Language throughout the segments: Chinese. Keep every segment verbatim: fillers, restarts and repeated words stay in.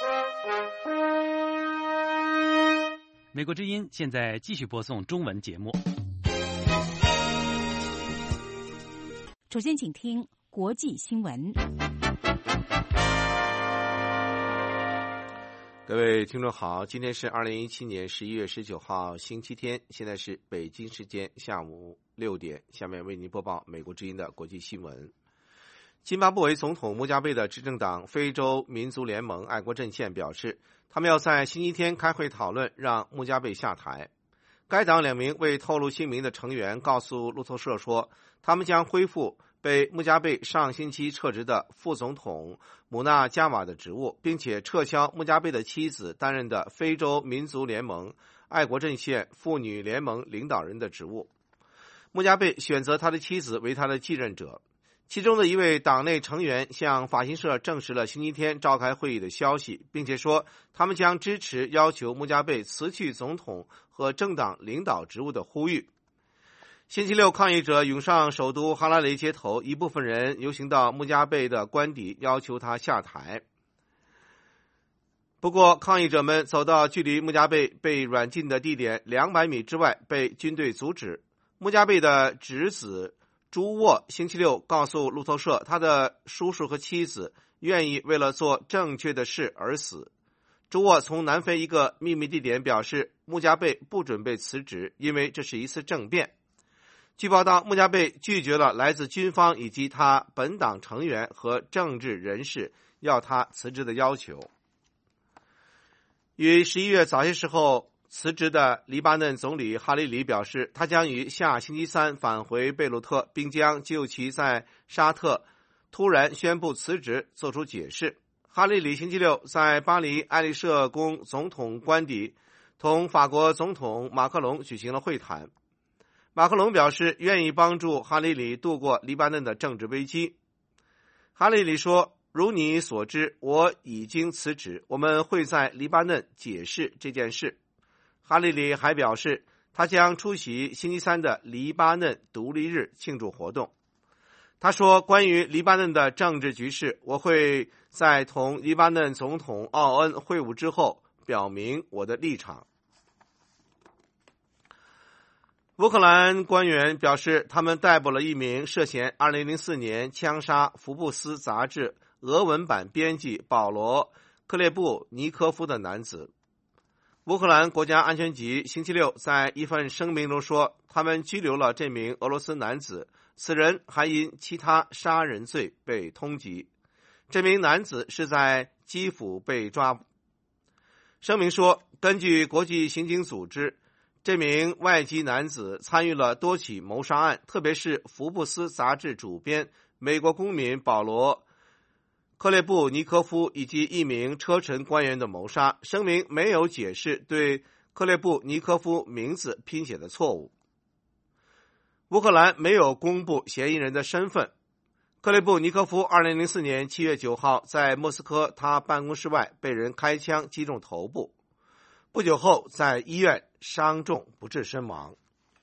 美国之音现在继续播送中文节目。 首先，请听国际新闻。 各位听众好，今天是二零一七年十一月十九号星期天，现在是北京时间下午六点，下面为您播报美国之音的国际新闻。津巴布韦总统穆加贝的执政党非洲民族联盟爱国阵线表示，他们要在星期天开会讨论让穆加贝下台。该党两名未透露姓名的成员告诉路透社说，他们将恢复被穆加贝上星期撤职的副总统姆纳加瓦的职务，并且撤销穆加贝的妻子担任的非洲民族联盟爱国阵线妇女联盟领导人的职务。穆加贝选择他的妻子为他的继任者。其中的一位党内成员向法新社证实了星期天召开会议的消息，并且说他们将支持要求穆加贝辞去总统和政党领导职务的呼吁。星期六，抗议者涌上首都哈拉雷街头，一部分人游行到穆加贝的官邸，要求他下台。不过，抗议者们走到距离穆加贝被软禁的地点两百米之外，被军队阻止。穆加贝的侄子朱沃星期六告诉路透社，他的叔叔和妻子愿意为了做正确的事而死。朱沃从南非一个秘密地点表示，穆加贝不准备辞职，因为这是一次政变。据报道，穆加贝拒绝了来自军方以及他本党成员和政治人士要他辞职的要求。于十一月早些时候辞职的黎巴嫩总理哈里里表示，他将于下星期三返回贝鲁特，并将就其在沙特突然宣布辞职作出解释。哈里里星期六在巴黎爱丽舍宫总统官邸同法国总统马克龙举行了会谈。马克龙表示愿意帮助哈里里度过黎巴嫩的政治危机。哈里里说，如你所知，我已经辞职，我们会在黎巴嫩解释这件事。哈里里还表示，他将出席星期三的黎巴嫩独立日庆祝活动。他说，关于黎巴嫩的政治局势，我会在同黎巴嫩总统奥恩会晤之后表明我的立场。乌克兰官员表示，他们逮捕了一名涉嫌二零零四年枪杀福布斯杂志俄文版编辑保罗·克列布尼科夫的男子。乌克兰国家安全局星期六在一份声明中说，他们拘留了这名俄罗斯男子，此人还因其他杀人罪被通缉。这名男子是在基辅被抓捕。声明说，根据国际刑警组织，这名外籍男子参与了多起谋杀案，特别是福布斯杂志主编美国公民保罗克列布尼科夫以及一名车臣官员的谋杀。声明没有解释对克列布尼科夫名字拼写的错误。乌克兰没有公布嫌疑人的身份。克列布尼科夫二零零四年七月九号在莫斯科他办公室外被人开枪击中头部，不久后在医院伤重不治身亡。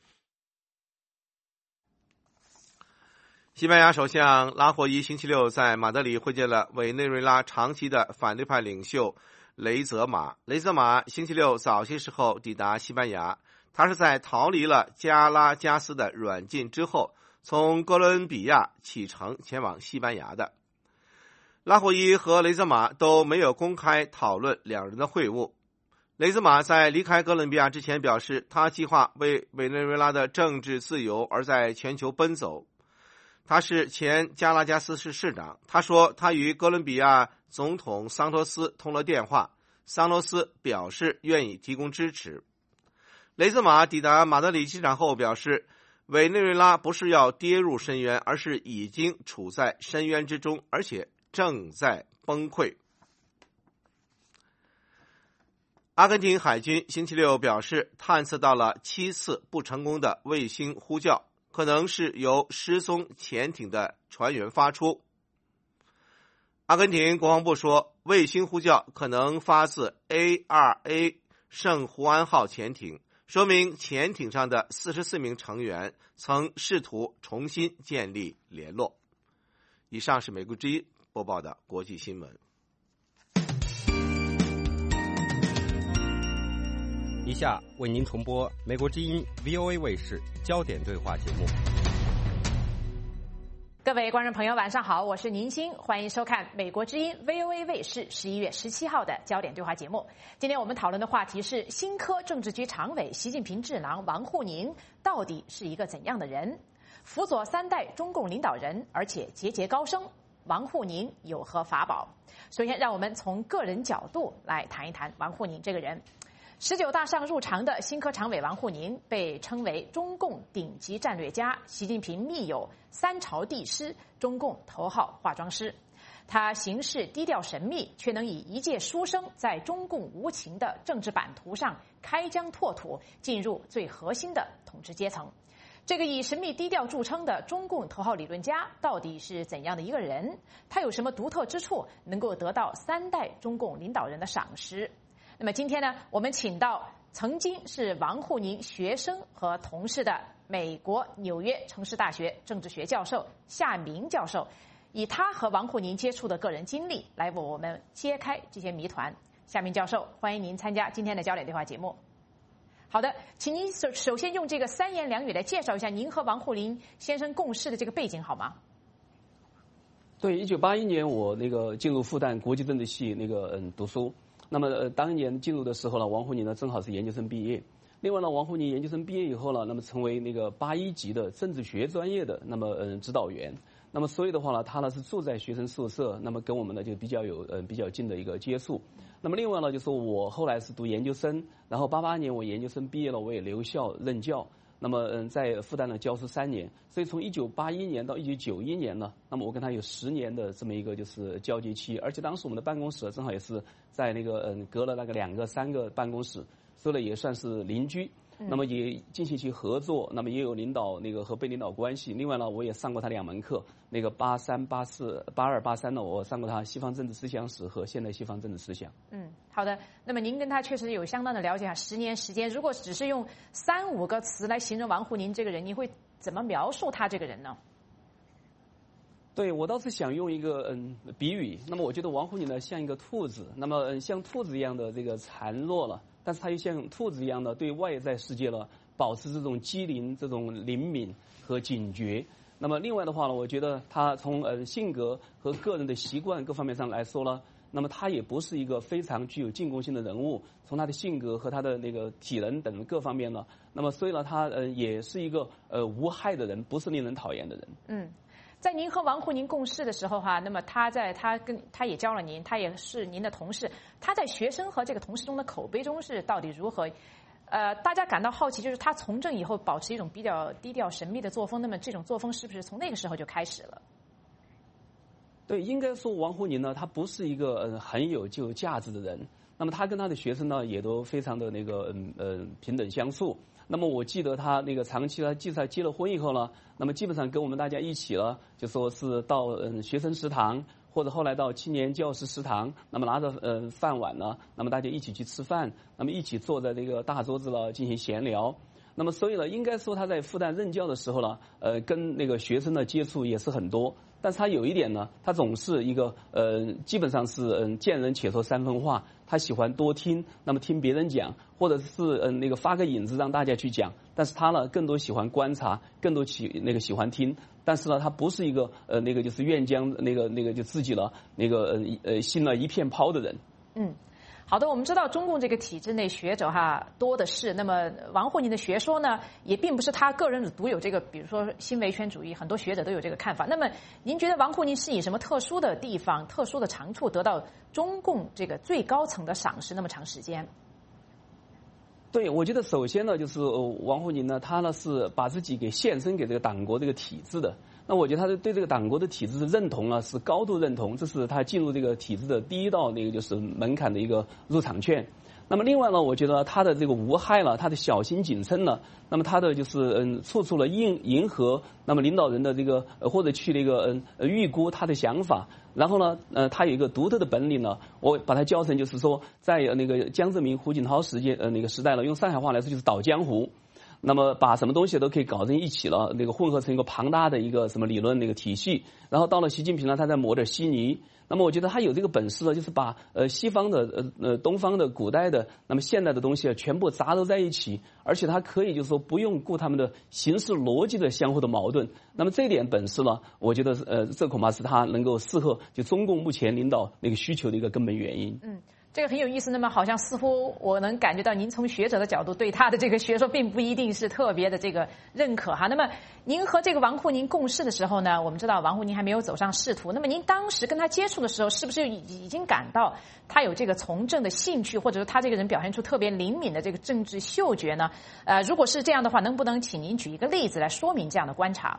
西班牙首相拉霍伊星期六在马德里会见了委内瑞拉长期的反对派领袖雷泽马。雷泽马星期六早些时候抵达西班牙，他是在逃离了加拉加斯的软禁之后，从哥伦比亚启程前往西班牙的。拉霍伊和雷泽马都没有公开讨论两人的会晤。雷泽马在离开哥伦比亚之前表示，他计划为委内瑞拉的政治自由而在全球奔走。他是前加拉加斯市市长。他说，他与哥伦比亚总统桑托斯通了电话，桑托斯表示愿意提供支持。雷泽马抵达马德里机场后表示，委内瑞拉不是要跌入深渊，而是已经处在深渊之中，而且正在崩溃。阿根廷海军星期六表示，探测到了七次不成功的卫星呼叫，可能是由失踪潜艇的船员发出。阿根廷国防部说，卫星呼叫可能发自 A 二 A 圣胡安号潜艇，说明潜艇上的四十四名成员曾试图重新建立联络。以上是美国之音播报的国际新闻。 以下为您重播美国之音 V O A 卫视焦点对话节目。 各位观众朋友，晚上好，我是宁鑫，欢迎收看美国之音 V O A 卫视十一月十七号的焦点对话节目。今天我们讨论的话题是新科政治局常委、习近平智囊王沪宁到底是一个怎样的人？辅佐三代中共领导人，而且节节高升，王沪宁有何法宝？首先，让我们从个人角度来谈一谈王沪宁这个人。十九大上入常的新科常委王沪宁被称为中共顶级战略家、习近平密友、三朝帝师、中共头号化妆师。他行事低调神秘，却能以一介书生在中共无情的政治版图上开疆拓土，进入最核心的统治阶层。这个以神秘低调著称的中共头号理论家到底是怎样的一个人？他有什么独特之处，能够得到三代中共领导人的赏识？那么今天呢，我们请到曾经是王沪宁学生和同事的美国纽约城市大学政治学教授夏明教授，以他和王沪宁接触的个人经历来为我们揭开这些谜团。夏明教授，欢迎您参加今天的焦点对话节目。好的，请您首首先用这个三言两语来介绍一下您和王沪宁先生共事的这个背景好吗？ 对，一九八一年我那个进入复旦国际政治系那个嗯读书。那么呃，当年进入的时候呢，王沪宁呢正好是研究生毕业。另外呢，王沪宁研究生毕业以后呢，那么成为那个八一级的政治学专业的那么嗯指导员。那么所以的话呢，他呢是住在学生宿舍，那么跟我们呢就比较有呃比较近的一个接触。那么另外呢，就是我后来是读研究生，然后八八年我研究生毕业了，我也留校任教。那么嗯，在复旦呢教书三年，所以从一九八一年到一九九一年呢，那么我跟他有十年的这么一个就是交接期，而且当时我们的办公室正好也是在那个嗯隔了那个两个三个办公室，所以呢也算是邻居。那么也进行其合作，那么也有领导那个和被领导关系。另外呢，我也上过他两门课，那个八三八四八二八三呢，我上过他西方政治思想史和现代西方政治思想。 嗯，好的。那么您跟他确实有相当的了解啊，十年时间，如果只是用三五个词来形容王沪宁这个人，你会怎么描述他这个人呢？ 对，我倒是想用一个嗯比喻。那么我觉得王沪宁呢像一个兔子，那么嗯像兔子一样的这个孱弱了。但是他又像兔子一样的对外在世界呢保持这种机灵、这种灵敏和警觉。那么另外的话呢，我觉得他从呃性格和个人的习惯各方面上来说呢，那么他也不是一个非常具有进攻性的人物。从他的性格和他的那个体能等各方面呢，那么所以呢，他呃也是一个呃无害的人，不是令人讨厌的人。 嗯。在您和王沪宁共事的时候哈，那么他在他跟他也教了您，他也是您的同事，他在学生和这个同事中的口碑中是到底如何？呃，大家感到好奇，就是他从政以后保持一种比较低调神秘的作风，那么这种作风是不是从那个时候就开始了？ 对，应该说王沪宁呢，他不是一个呃很有具有价值的人。那么他跟他的学生呢，也都非常的那个嗯呃平等相处。那么我记得他那个长期呢，即使他结了婚以后呢，那么基本上跟我们大家一起了，就说是到嗯学生食堂，或者后来到青年教师食堂，那么拿着呃饭碗呢，那么大家一起去吃饭，那么一起坐在这个大桌子了进行闲聊。那么所以呢，应该说他在复旦任教的时候呢，呃，跟那个学生的接触也是很多。但是他有一点呢，他总是一个呃，基本上是嗯、呃、见人且说三分话，他喜欢多听，那么听别人讲，或者是嗯、呃、那个发个引子让大家去讲。但是他呢，更多喜欢观察，更多喜那个喜欢听。但是呢，他不是一个呃那个就是愿将那个那个就自己了那个呃呃心了一片抛的人。 嗯。好的，我们知道中共这个体制内学者哈多的是，那么王沪宁的学说呢，也并不是他个人独有这个，比如说新维权主义，很多学者都有这个看法。那么您觉得王沪宁是以什么特殊的地方、特殊的长处得到中共这个最高层的赏识那么长时间？ 对，我觉得首先呢，就是王沪宁呢，他呢是把自己给献身给这个党国这个体制的。那我觉得他对这个党国的体制的认同呢，是高度认同，这是他进入这个体制的第一道那个就是门槛的一个入场券。那么另外呢，我觉得他的这个无害了，他的小心谨慎呢，那么他的就是嗯，处处了迎迎合那么领导人的这个呃或者去那个嗯呃预估他的想法。然后呢，呃，他有一个独特的本领呢，我把它教成就是说，在那个江泽民、胡锦涛时间呃那个时代呢，用上海话来说就是倒江湖。 那么把什么东西都可以搞成一起了，那个混合成一个庞大的一个什么理论那个体系。然后到了习近平呢，他再抹点稀泥。那么我觉得他有这个本事呢，就是把呃西方的呃呃东方的古代的那么现代的东西啊全部杂糅在一起，而且他可以就是说不用顾他们的形式逻辑的相互的矛盾。那么这点本事呢，我觉得呃这恐怕是他能够适合就中共目前领导那个需求的一个根本原因。 嗯。这个很有意思，那么好像似乎我能感觉到您从学者的角度对他的这个学说并不一定是特别的这个认可哈。那么您和这个王沪宁共事的时候呢，我们知道王沪宁还没有走上仕途，那么您当时跟他接触的时候，是不是已经感到他有这个从政的兴趣，或者说他这个人表现出特别灵敏的这个政治嗅觉呢？呃，如果是这样的话，能不能请您举一个例子来说明这样的观察？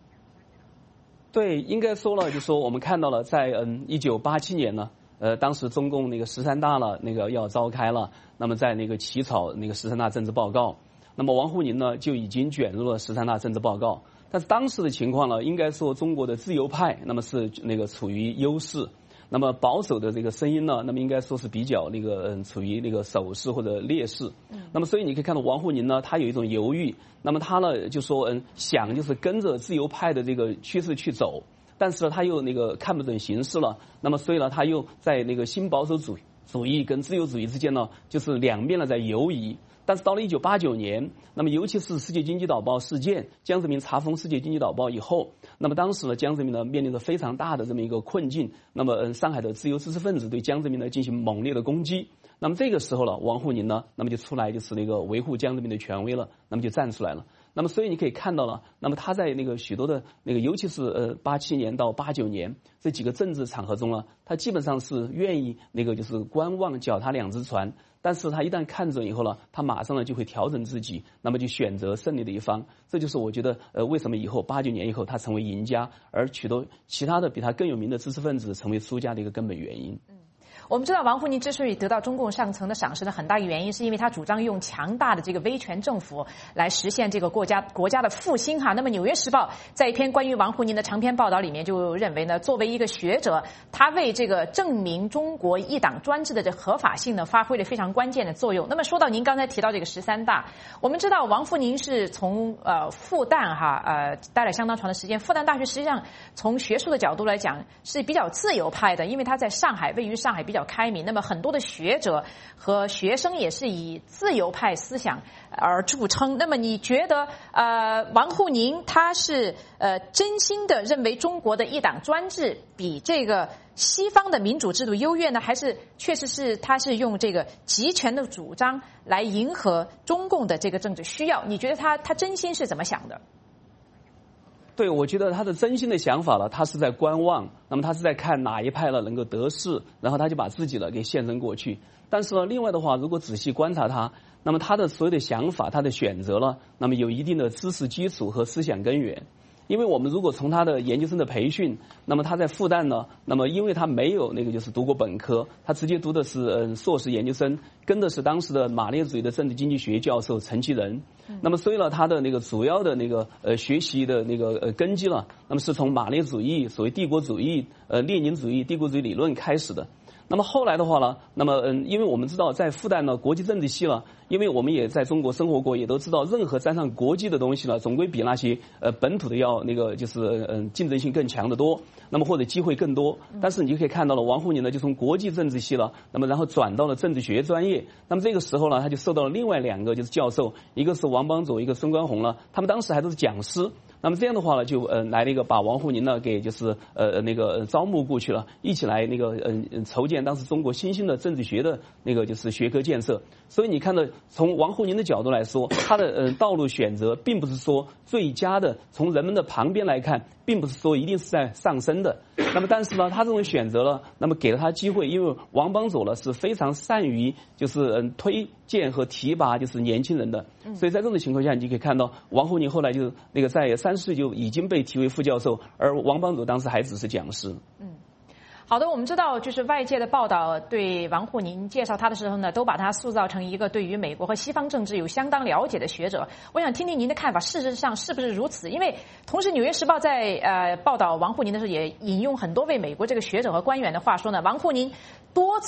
对，应该说了，就说我们看到了在嗯一九八七年呢。呃，当时中共那个十三大了，那个要召开了，那么在那个起草那个十三大政治报告，那么王沪宁呢就已经卷入了十三大政治报告。但是当时的情况呢，应该说中国的自由派那么是那个处于优势，那么保守的这个声音呢，那么应该说是比较那个嗯处于那个守势或者劣势。那么所以你可以看到王沪宁呢，他有一种犹豫，那么他呢就说嗯想就是跟着自由派的这个趋势去走。但是呢，他又那个看不准形势了，那么所以呢，他又在那个新保守主主义跟自由主义之间呢，就是两面呢在游移。但是到了一九八九年，那么尤其是世界经济导报事件，江泽民查封世界经济导报以后，那么当时呢，江泽民呢面临着非常大的这么一个困境。那么，嗯，上海的自由知识分子对江泽民呢进行猛烈的攻击。那么这个时候呢，王沪宁呢，那么就出来就是那个维护江泽民的权威了，那么就站出来了。那么，所以你可以看到了，那么他在那个许多的那个，尤其是呃八七年到八九年这几个政治场合中呢，他基本上是愿意那个就是观望，脚踏两只船。但是他一旦看准以后呢，他马上呢就会调整自己，那么就选择胜利的一方。这就是我觉得呃为什么以后八九年以后他成为赢家，而许多其他的比他更有名的知识分子成为输家的一个根本原因。嗯。 我们知道王沪宁之所以得到中共上层的赏识的很大一个原因，是因为他主张用强大的这个威权政府来实现这个国家国家的复兴哈。那么《纽约时报》在一篇关于王沪宁的长篇报道里面就认为呢，作为一个学者，他为这个证明中国一党专制的这合法性呢，发挥了非常关键的作用。那么说到您刚才提到这个十三大，我们知道王沪宁是从呃复旦哈呃待了相当长的时间，复旦大学实际上从学术的角度来讲是比较自由派的，因为他在上海，位于上海比较开明，那么很多的学者和学生也是以自由派思想而著称。那么你觉得呃王沪宁他是呃真心的认为中国的一党专制比这个西方的民主制度优越呢，还是确实是他是用这个集权的主张来迎合中共的这个政治需要？你觉得他他真心是怎么想的？ 对，我觉得他的真心的想法呢，他是在观望，那么他是在看哪一派呢能够得势，然后他就把自己呢给献身过去。但是呢，另外的话，如果仔细观察他，那么他的所有的想法，他的选择呢，那么有一定的知识基础和思想根源。因为我们如果从他的研究生的培训，那么他在复旦呢，那么因为他没有那个就是读过本科，他直接读的是嗯硕士研究生，跟的是当时的马列主义的政治经济学教授陈其仁。那么所以呢，他的那个主要的那个呃学习的那个呃根基呢，那么是从马列主义、所谓帝国主义、呃列宁主义、帝国主义理论开始的。那么后来的话呢，那么嗯，因为我们知道在复旦呢国际政治系呢，因为我们也在中国生活过，也都知道任何沾上国际的东西呢，总归比那些呃本土的要那个就是嗯竞争性更强得多，那么或者机会更多。但是你就可以看到了，王沪宁呢就从国际政治系了，那么然后转到了政治学专业。那么这个时候呢，他就受到了另外两个就是教授，一个是王邦佐，一个孙观宏了，他们当时还都是讲师。那么这样的话呢，就呃来了一个把王沪宁呢给就是呃那个招募过去了，一起来那个嗯、呃、筹建当时中国新兴的政治学的那个就是学科建设。所以你看到从王沪宁的角度来说，他的呃道路选择并不是说最佳的，从人们的旁边来看，并不是说一定是在上升的。那么但是呢，他这种选择了，那么给了他机会，因为王邦佐呢是非常善于就是嗯推荐和提拔就是年轻人的，所以在这种情况下，你就可以看到王沪宁后来就那个在三十岁就已经被提为副教授，而王邦佐当时还只是讲师。 嗯。好的，我们知道，就是外界的报道对王沪宁介绍他的时候呢，都把他塑造成一个对于美国和西方政治有相当了解的学者。我想听听您的看法，事实上是不是如此？因为同时，《纽约时报》在呃报道王沪宁的时候，也引用很多位美国这个学者和官员的话说呢，王沪宁多次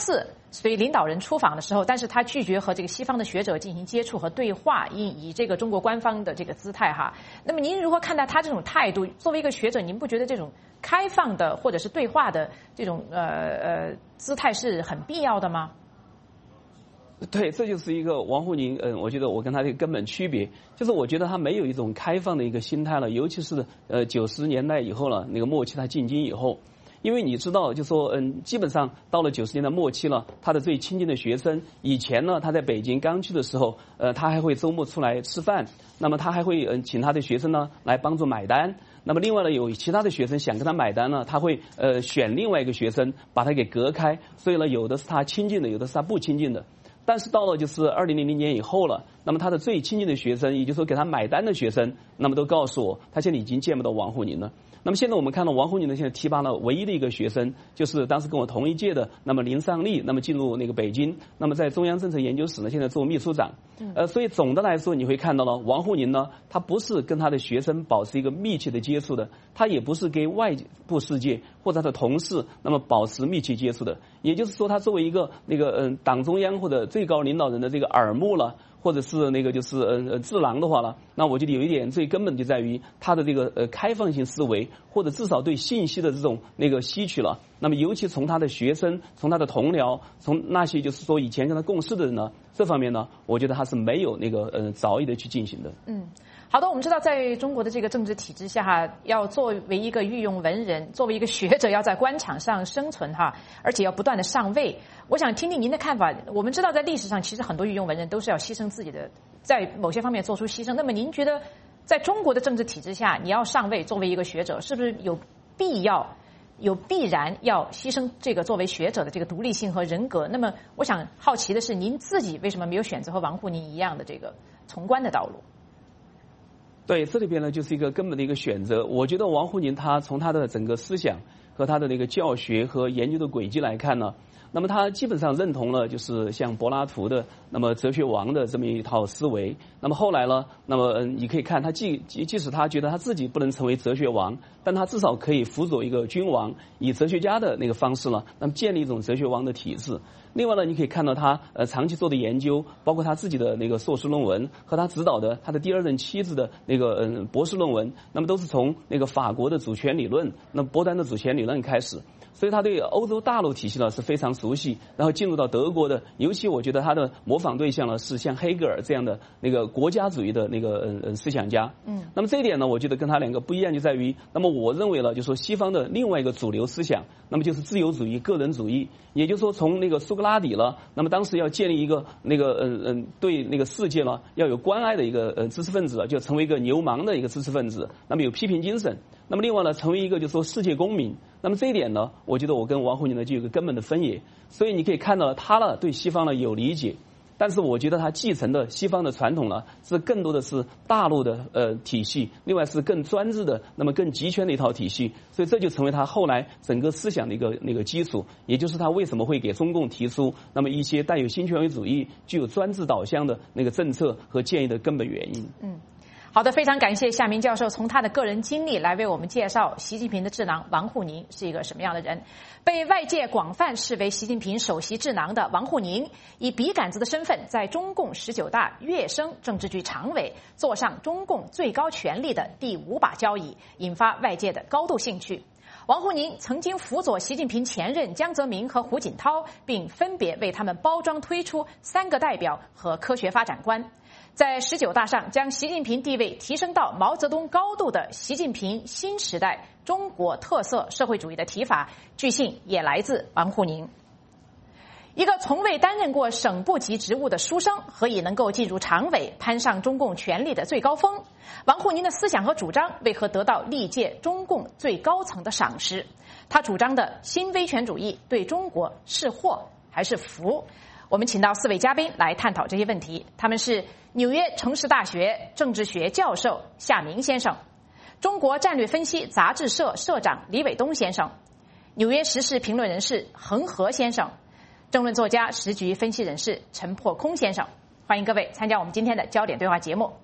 随领导人出访的时候，但是他拒绝和这个西方的学者进行接触和对话，以以这个中国官方的这个姿态哈。那么您如何看待他这种态度？作为一个学者，您不觉得这种开放的或者是对话的这种呃呃姿态是很必要的吗？ 对，这就是一个王沪宁，嗯，我觉得我跟他的根本区别，就是我觉得他没有一种开放的一个心态了，尤其是呃九十年代以后了，那个末期他进京以后，因为你知道，就说嗯，基本上到了九十年代末期了，他的最亲近的学生，以前呢他在北京刚去的时候，呃，他还会周末出来吃饭，那么他还会嗯请他的学生呢来帮助买单。那么另外呢，有其他的学生想跟他买单呢，他会呃选另外一个学生把他给隔开，所以呢，有的是他亲近的，有的是他不亲近的。但是到了就是二零零零年以后了，那么他的最亲近的学生，也就是说给他买单的学生，那么都告诉我，他现在已经见不到王沪宁了。那么现在我们看到王沪宁呢，现在提拔了唯一的一个学生，就是当时跟我同一届的，那么林尚利，那么进入那个北京，那么在中央政策研究室呢，现在做秘书长。呃，所以总的来说，你会看到了，王沪宁呢，他不是跟他的学生保持一个密切的接触的，他也不是跟外部世界或者他的同事那么保持密切接触的。也就是说，他作为一个那个嗯、呃、党中央或者最高领导人的这个耳目了。或者是那个就是呃呃智囊的话呢，那我觉得有一点最根本就在于他的这个呃开放性思维，或者至少对信息的这种那个吸取了。那么尤其从他的学生，从他的同僚，从那些就是说以前跟他共事的人呢，这方面呢，我觉得他是没有那个呃着意的去进行的。 嗯。好的，我们知道，在中国的这个政治体制下，哈，要作为一个御用文人，作为一个学者，要在官场上生存，哈，而且要不断的上位。我想听听您的看法。我们知道，在历史上，其实很多御用文人都是要牺牲自己的，在某些方面做出牺牲。那么，您觉得，在中国的政治体制下，你要上位，作为一个学者，是不是有必要、有必然要牺牲这个作为学者的这个独立性和人格？那么，我想好奇的是，您自己为什么没有选择和王沪宁一样的这个从官的道路？ 对，这里边呢就是一个根本的一个选择。我觉得王沪宁他从他的整个思想和他的那个教学和研究的轨迹来看呢，那么他基本上认同了就是像柏拉图的那么哲学王的这么一套思维。那么后来呢，那么嗯，你可以看他即即使他觉得他自己不能成为哲学王，但他至少可以辅佐一个君王，以哲学家的那个方式呢，那么建立一种哲学王的体制。另外呢，你可以看到他呃长期做的研究，包括他自己的那个硕士论文和他指导的他的第二任妻子的那个嗯、呃、博士论文，那么都是从那个法国的主权理论，那么波丹的主权理论开始。所以他对欧洲大陆体系呢是非常熟悉，然后进入到德国的，尤其我觉得他的模仿对象呢是像黑格尔这样的那个国家主义的那个嗯嗯思想家。嗯，那么这一点呢，我觉得跟他两个不一样就在于，那么我认为了，就说西方的另外一个主流思想，那么就是自由主义、个人主义，也就是说从那个苏格拉底了，那么当时要建立一个那个嗯嗯对那个世界呢要有关爱的一个呃知识分子，就成为一个流氓的一个知识分子，那么有批评精神。那么另外呢，成为一个就是说世界公民。那么这一点呢，我觉得我跟王沪宁呢就有个根本的分野。所以你可以看到他呢对西方呢有理解，但是我觉得他继承的西方的传统呢是更多的是大陆的呃体系，另外是更专制的，那么更集权的一套体系。所以这就成为他后来整个思想的一个那个基础，也就是他为什么会给中共提出那么一些带有新权威主义、具有专制导向的那个政策和建议的根本原因。 嗯。好的，非常感谢夏明教授从他的个人经历来为我们介绍习近平的智囊王沪宁是一个什么样的人。被外界广泛视为习近平首席智囊的王沪宁，以笔杆子的身份在中共十九大跃升政治局常委，坐上中共最高权力的第五把交椅，引发外界的高度兴趣。王沪宁曾经辅佐习近平前任江泽民和胡锦涛，并分别为他们包装推出三个代表和科学发展观。在十九大上将习近平地位提升到毛泽东高度的习近平新时代中国特色社会主义的提法，据信也来自王沪宁。一个从未担任过省部级职务的书生，何以能够进入常委，攀上中共权力的最高峰？王沪宁的思想和主张为何得到历届中共最高层的赏识？他主张的新威权主义对中国是祸还是福？我们请到四位嘉宾来探讨这些问题。他们是纽约城市大学政治学教授夏明先生，中国战略分析杂志社社长李伟东先生，纽约时事评论人士恒河先生，政论作家、时局分析人士陈破空先生。欢迎各位参加我们今天的焦点对话节目。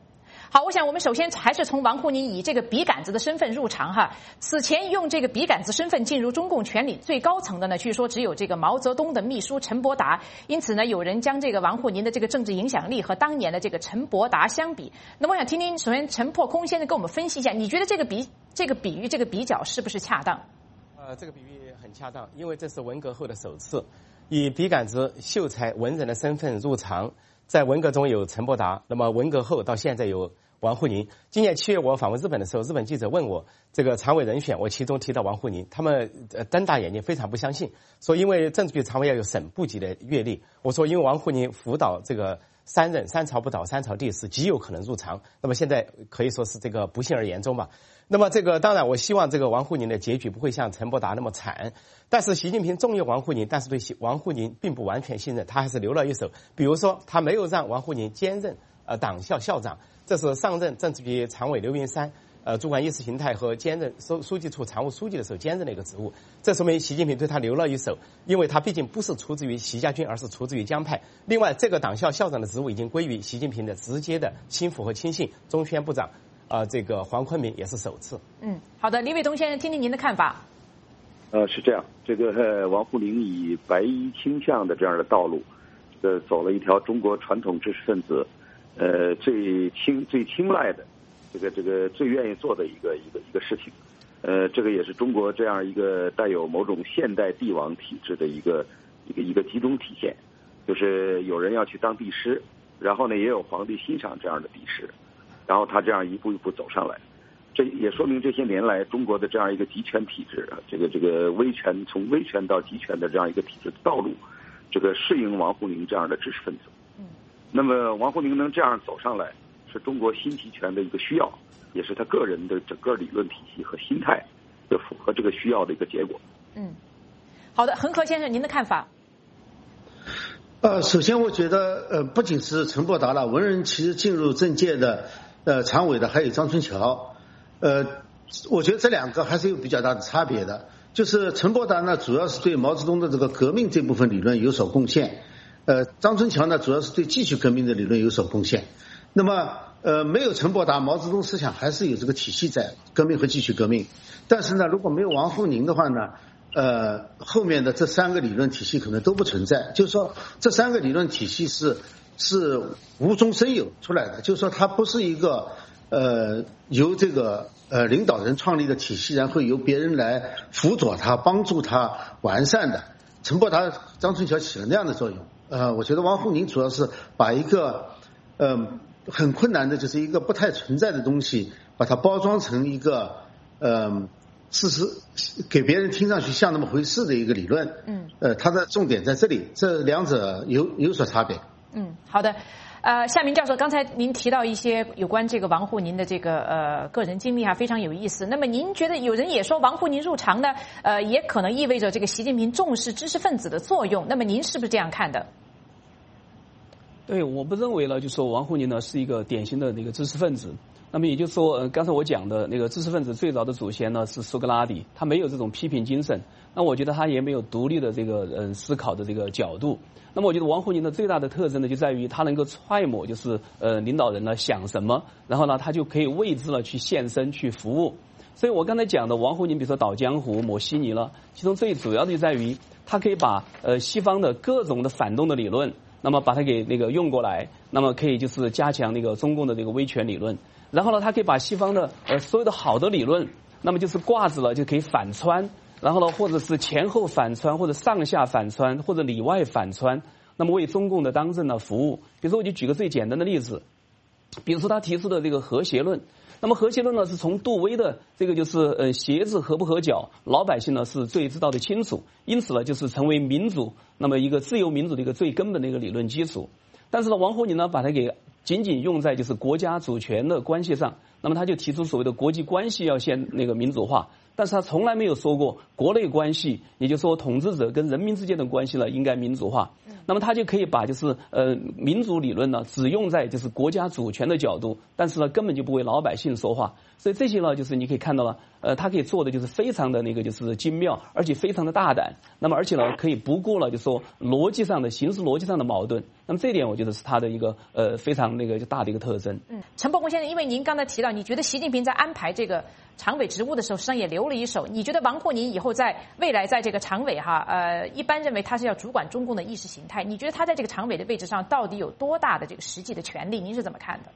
好，我想我们首先还是从王沪宁以这个笔杆子的身份入场哈。此前用这个笔杆子身份进入中共权力最高层的呢，据说只有这个毛泽东的秘书陈伯达。因此呢，有人将这个王沪宁的这个政治影响力和当年的这个陈伯达相比。那么我想听听，首先陈破空先生跟我们分析一下，你觉得这个比这个比喻这个比较是不是恰当？ 呃，这个比喻很恰当，因为这是文革后的首次以笔杆子秀才文人的身份入场。在文革中有陈伯达，那么文革后到现在有王沪宁。今年七月我访问日本的时候，日本记者问我这个常委人选，我其中提到王沪宁，他们呃瞪大眼睛，非常不相信，说因为政治局常委要有省部级的阅历。我说因为王沪宁辅导这个三任三朝不倒三朝帝是极有可能入常，那么现在可以说是这个不幸而言中吧。那么这个当然我希望这个王沪宁的结局不会像陈伯达那么惨，但是习近平重用王沪宁，但是对王沪宁并不完全信任，他还是留了一手。比如说他没有让王沪宁兼任呃党校校长，这是上任政治局常委刘云山呃主管意识形态和兼任书书记处常务书记的时候兼任的一个职务，这说明习近平对他留了一手，因为他毕竟不是出自于习家军，而是出自于江派。另外这个党校校长的职务已经归于习近平的直接的心腹和亲信中宣部长啊、呃，这个黄坤明也是首次。 嗯，好的，李伟东先生，听听您的看法。 呃，是这样，这个、呃、王沪宁以白衣倾向的这样的道路，这个走了一条中国传统知识分子，呃，最青最青睐的，这个这个最愿意做的一个一个一个事情，呃，这个也是中国这样一个带有某种现代帝王体制的一个一个一个集中体现，就是有人要去当帝师，然后呢，也有皇帝欣赏这样的帝师。然后他这样一步一步走上来，这也说明这些年来中国的这样一个集权体制，这个这个威权从威权到集权的这样一个体制的道路，这个适应王沪宁这样的知识分子。嗯，那么王沪宁能这样走上来，是中国新集权的一个需要，也是他个人的整个理论体系和心态的符合这个需要的一个结果。 嗯，好的，恒河先生，您的看法？ 呃，首先我觉得，呃，不仅是陈伯达了，文人其实进入政界的。呃，常委的还有张春桥，呃，我觉得这两个还是有比较大的差别的。就是陈伯达呢，主要是对毛泽东的这个革命这部分理论有所贡献，呃，张春桥呢，主要是对继续革命的理论有所贡献。那么，呃，没有陈伯达，毛泽东思想还是有这个体系在，革命和继续革命。但是呢，如果没有王沪宁的话呢，呃，后面的这三个理论体系可能都不存在。就是说，这三个理论体系是。是无中生有出来的，就是说它不是一个呃由这个呃领导人创立的体系，然后由别人来辅佐他、帮助他完善的。陈伯达、张春桥起了那样的作用。呃，我觉得王沪宁主要是把一个呃很困难的，就是一个不太存在的东西，把它包装成一个呃事实给别人听上去像那么回事的一个理论。嗯，呃，它的重点在这里，这两者有有所差别。 嗯，好的，呃，夏明教授，刚才您提到一些有关这个王沪宁的这个呃个人经历啊，非常有意思。那么您觉得有人也说王沪宁入常呢，呃，也可能意味着这个习近平重视知识分子的作用。那么您是不是这样看的？ 对，我不认为呢，就说王沪宁呢是一个典型的那个知识分子。那么也就是说，呃，刚才我讲的那个知识分子最早的祖先呢是苏格拉底，他没有这种批评精神。那我觉得他也没有独立的这个呃思考的这个角度。那么我觉得王沪宁的最大的特征呢，就在于他能够揣摩，就是呃领导人呢想什么，然后呢他就可以为之了去献身去服务。所以我刚才讲的王沪宁，比如说倒江湖、抹稀泥了，其中最主要的就在于他可以把呃西方的各种的反动的理论，那么把它给那个用过来，那么可以就是加强那个中共的这个威权理论。然后呢，他可以把西方的呃所有的好的理论，那么就是挂着了就可以反穿。然后呢，或者是前后反穿，或者上下反穿，或者里外反穿，那么为中共的当政呢服务。比如说，我就举个最简单的例子，比如说他提出的这个和谐论。那么和谐论呢，是从杜威的这个就是呃鞋子合不合脚，老百姓呢是最知道的清楚，因此呢就是成为民主那么一个自由民主的一个最根本的一个理论基础。但是呢，王沪宁呢把它给仅仅用在就是国家主权的关系上，那么他就提出所谓的国际关系要先那个民主化。 但是他从来没有说过国内关系，也就是说统治者跟人民之间的关系呢应该民主化。那么他就可以把就是呃民主理论呢只用在就是国家主权的角度，但是呢根本就不为老百姓说话。所以这些呢就是你可以看到了，呃他可以做的就是非常的那个就是精妙，而且非常的大胆。那么而且呢可以不顾了就是说逻辑上的形式逻辑上的矛盾。那么这一点我觉得是他的一个呃非常那个大的一个特征。 嗯，陈伯公先生，因为您刚才提到，你觉得习近平在安排这个常委职务的时候，实际上也留了一手。你觉得王沪宁以后在未来在这个常委哈，呃，一般认为他是要主管中共的意识形态。你觉得他在这个常委的位置上到底有多大的这个实际的权利？您是怎么看的？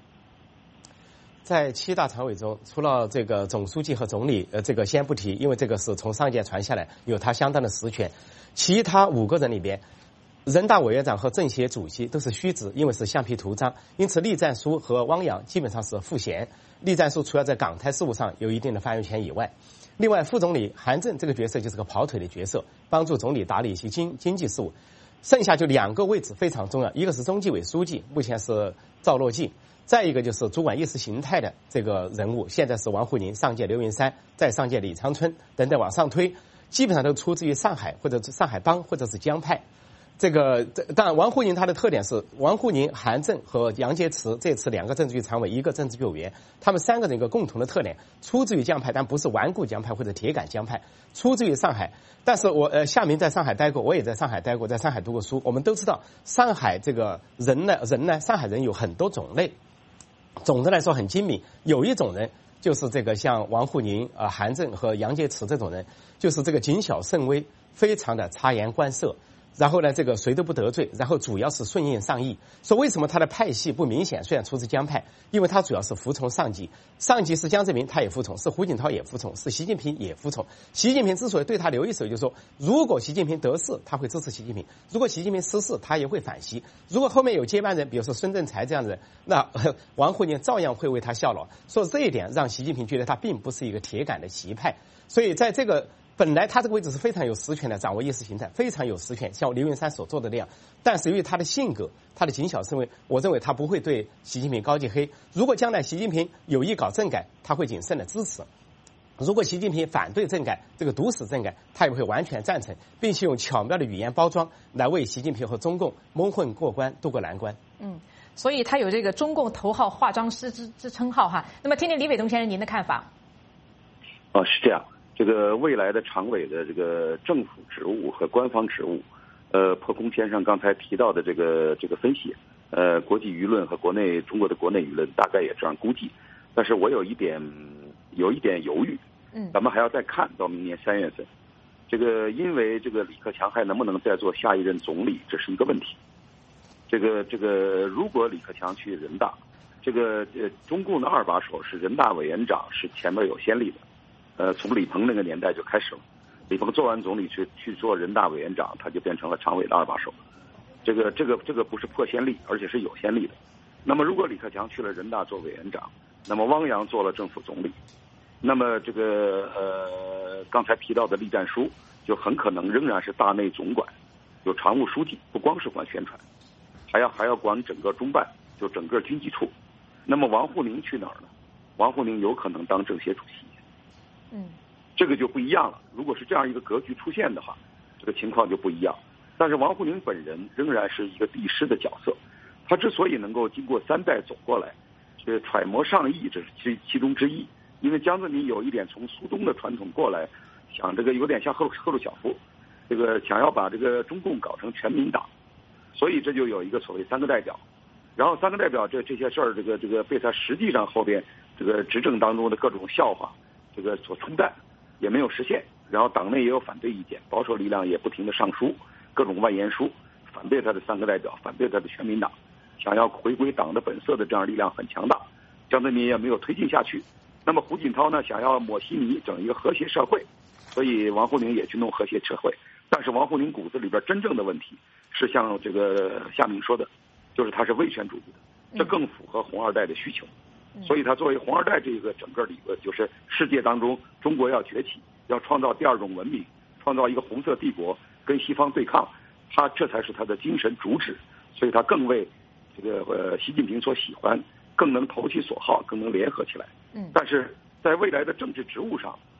在七大常委中，除了这个总书记和总理，呃，这个先不提，因为这个是从上届传下来，有他相当的实权。其他五个人里边，人大委员长和政协主席都是虚职，因为是橡皮图章，因此栗战书和汪洋基本上是副衔。栗战书除了在港台事务上有一定的发言权以外，另外副总理韩正这个角色就是个跑腿的角色，帮助总理打理一些经经济事务。剩下就两个位置非常重要，一个是中纪委书记，目前是赵乐际，再一个就是主管意识形态的这个人物，现在是王沪宁，上届刘云山，再上届李长春等等往上推，基本上都出自于上海或者上海帮或者是江派。这个当然，王沪宁他的特点是王沪宁、韩正和杨洁篪这次两个政治局常委，一个政治局委员，他们三个人有个共同的特点，出自于江派，但不是顽固江派或者铁杆江派，出自于上海。但是我呃夏明在上海待过，我也在上海待过，在上海读过书，我们都知道上海这个人呢，人呢，上海人有很多种类，总的来说很精明。有一种人就是这个像王沪宁、啊、呃、韩正和杨洁篪这种人，就是这个谨小慎微，非常的察言观色。然后呢，这个谁都不得罪，然后主要是顺应上意。说为什么他的派系不明显？虽然出自江派，因为他主要是服从上级，上级是江泽民，他也服从；是胡锦涛也服从；是习近平也服从。习近平之所以对他留一手，就是说，如果习近平得势，他会支持习近平；如果习近平失势，他也会反袭。如果后面有接班人，比如说孙政才这样的人，那王沪宁照样会为他效劳。所以这一点让习近平觉得他并不是一个铁杆的习派。所以在这个本来他这个位置是非常有实权的，掌握意识形态非常有实权，像刘云山所做的那样。但是由于他的性格，他的谨小慎微，我认为他不会对习近平高记黑。如果将来习近平有意搞政改，他会谨慎的支持；如果习近平反对政改，这个毒死政改，他也会完全赞成，并且用巧妙的语言包装来为习近平和中共蒙混过关，渡过难关。 嗯，所以他有这个中共头号化妆师之之称号哈。那么听听李伟东先生您的看法。 哦，是这样。这个未来的常委的这个政府职务和官方职务，呃，破空先生刚才提到的这个这个分析，呃，国际舆论和国内中国的国内舆论大概也这样估计，但是我有一点有一点犹豫，嗯，咱们还要再看到明年三月份，这个因为这个李克强还能不能再做下一任总理，这是一个问题。这个这个如果李克强去人大，这个呃中共的二把手是人大委员长，是前面有先例的。呃，从李鹏那个年代就开始了，李鹏做完总理去去做人大委员长，他就变成了常委的二把手。这个这个这个不是破先例，而且是有先例的。那么如果李克强去了人大做委员长，那么汪洋做了政府总理，那么这个呃刚才提到的栗战书就很可能仍然是大内总管，有常务书记，不光是管宣传，还要还要管整个中办，就整个经济处。那么王沪宁去哪儿呢？王沪宁有可能当政协主席。嗯，这个就不一样了。如果是这样一个格局出现的话，这个情况就不一样。但是王沪宁本人仍然是一个帝师的角色，他之所以能够经过三代走过来，这揣摩上意，这是其其中之一。因为江泽民有一点从苏东的传统过来，想这个有点像赫鲁赫鲁晓夫，这个想要把这个中共搞成全民党，所以这就有一个所谓三个代表。然后三个代表这这些事儿，这个这个被他实际上后边这个执政当中的各种笑话。这个所冲淡也没有实现，然后党内也有反对意见，保守力量也不停的上书，各种万言书反对他的三个代表，反对他的全民党，想要回归党的本色的这样力量很强大，江泽民也没有推进下去。那么胡锦涛呢，想要抹稀泥，整一个和谐社会，所以王沪宁也去弄和谐社会。但是王沪宁骨子里边真正的问题是像这个夏明说的，就是他是威权主义的，这更符合红二代的需求。所以他作为红二代这个整个理论，就是世界当中中国要崛起，要创造第二种文明，创造一个红色帝国，跟西方对抗，他这才是他的精神主旨。所以他更为这个呃习近平所喜欢，更能投其所好，更能联合起来。嗯，但是在未来的政治职务上，他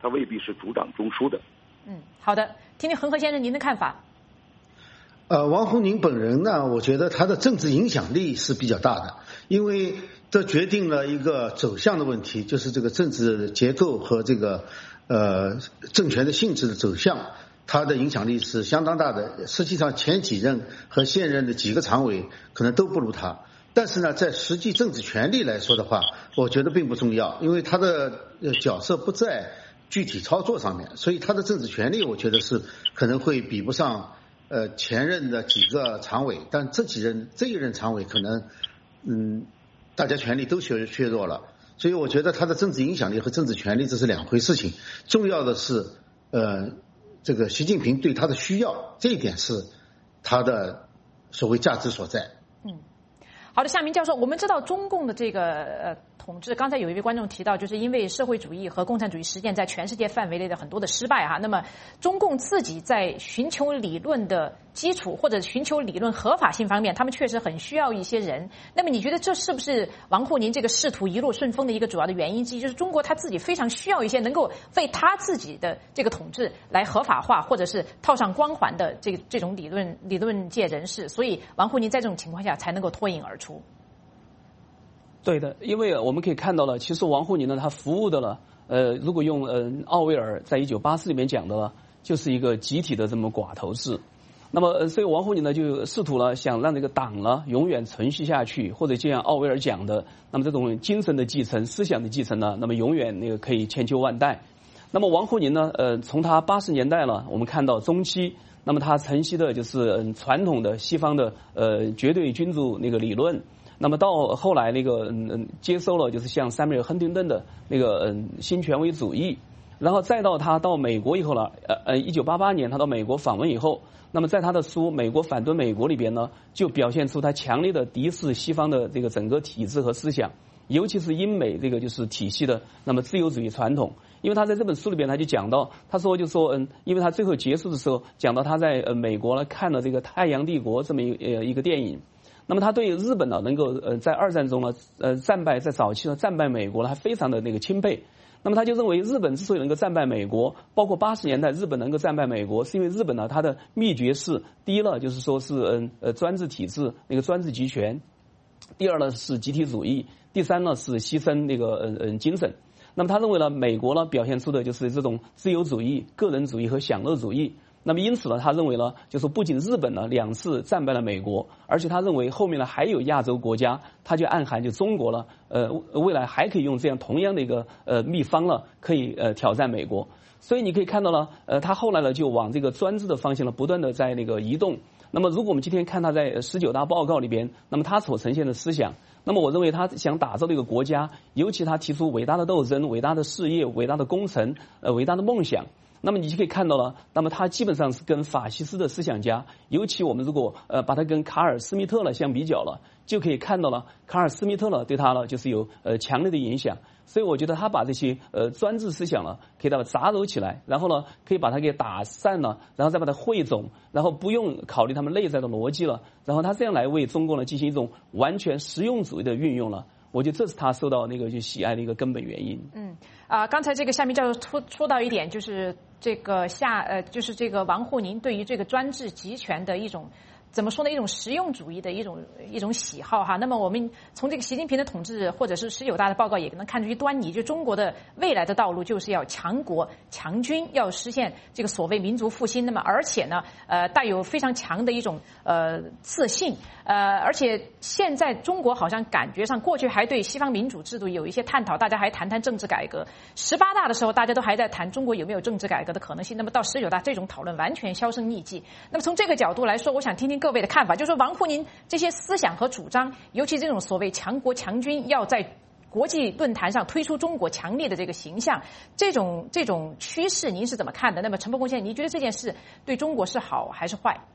他未必是主长中枢的。 嗯，好的，听听恒河先生您的看法。 呃，王沪宁本人呢，我觉得他的政治影响力是比较大的，因为这决定了一个走向的问题，就是这个政治结构和这个呃政权的性质的走向，他的影响力是相当大的。实际上前几任和现任的几个常委可能都不如他，但是呢，在实际政治权力来说的话，我觉得并不重要，因为他的角色不在具体操作上面，所以他的政治权力我觉得是可能会比不上呃前任的几个常委，但这几任这一任常委可能嗯大家权力都削削弱了，所以我觉得他的政治影响力和政治权力这是两回事情。重要的是呃这个习近平对他的需要，这一点是他的所谓价值所在。 嗯。好的，夏明教授，我们知道中共的这个呃统治，刚才有一位观众提到，就是因为社会主义和共产主义实践在全世界范围内的很多的失败哈，那么中共自己在寻求理论的基础或者寻求理论合法性方面，他们确实很需要一些人。那么你觉得这是不是王沪宁这个仕途一路顺风的一个主要的原因之一？就是中国他自己非常需要一些能够为他自己的这个统治来合法化或者是套上光环的这个这种理论理论界人士，所以王沪宁在这种情况下才能够脱颖而出。 对的，因为我们可以看到了，其实王沪宁呢，他服务的了，呃，如果用呃奥威尔在一九八四里面讲的了，就是一个集体的这么寡头制。那么，呃、所以王沪宁呢就试图了想让这个党呢永远存续下去，或者就像奥威尔讲的，那么这种精神的继承、思想的继承呢，那么永远那个可以千秋万代。那么王沪宁呢，呃，从他八十年代了，我们看到中期，那么他承袭的就是嗯传统的西方的呃绝对君主那个理论。那么到后来那个嗯嗯接收了就是像塞缪尔·亨廷顿的那个嗯新权威主义，然后再到他到美国以后了，呃呃一九八八年他到美国访问以后，那么在他的书《美国反对美国》里边呢，就表现出他强烈的敌视西方的这个整个体制和思想，尤其是英美这个就是体系的那么自由主义传统。因为他在这本书里边他就讲到，他说就说嗯，因为他最后结束的时候讲到他在呃美国呢看了这个《太阳帝国》这么一呃一个电影。那么他对日本呢能够呃在二战中呢呃战败，在早期呢战败美国呢，还非常的那个钦佩。那么他就认为日本之所以能够战败美国，包括八十年代日本能够战败美国，是因为日本呢它的秘诀是，第一呢就是说是嗯呃专制体制那个专制集权，第二呢是集体主义，第三呢是牺牲那个嗯嗯精神。那么他认为呢美国呢表现出的就是这种自由主义、个人主义和享乐主义。那么因此呢，他认为呢，就是不仅日本呢两次战败了美国，而且他认为后面呢还有亚洲国家，他就暗含就中国了，呃，未来还可以用这样同样的一个呃秘方了，可以呃挑战美国。所以你可以看到呢，呃，他后来呢就往这个专制的方向呢不断的在那个移动。那么如果我们今天看他在十九大报告里边，那么他所呈现的思想，那么我认为他想打造这个国家，尤其他提出伟大的斗争、伟大的事业、伟大的工程、呃伟大的梦想。那么你就可以看到了，那么他基本上是跟法西斯的思想家，尤其我们如果呃把他跟卡尔斯密特了相比较了，就可以看到了卡尔斯密特了对他呢就是有呃强烈的影响。所以我觉得他把这些呃专制思想呢，可以把它杂糅起来，然后呢可以把它给打散了，然后再把它汇总，然后不用考虑他们内在的逻辑了，然后他这样来为中国呢进行一种完全实用主义的运用了。我觉得这是他受到那个就喜爱的一个根本原因。 嗯啊、呃，刚才这个夏明教授说说到一点，就是这个夏呃，就是这个王沪宁对于这个专制集权的一种。怎么说呢？一种实用主义的一种一种喜好哈。那么我们从这个习近平的统治或者是十九大的报告也能看出一端倪，就中国的未来的道路就是要强国强军，要实现这个所谓民族复兴。那么而且呢，呃，带有非常强的一种呃自信，呃，而且现在中国好像感觉上过去还对西方民主制度有一些探讨，大家还谈谈政治改革。十八大的时候，大家都还在谈中国有没有政治改革的可能性。那么到十九大，这种讨论完全销声匿迹。那么从这个角度来说，我想听听各位的看法，就是说王沪宁这些思想和主张，尤其这种所谓强国强军，要在国际论坛上推出中国强烈的这个形象，这种这种趋势您是怎么看的？那么陈伯公先生，您觉得这件事对中国是好还是坏？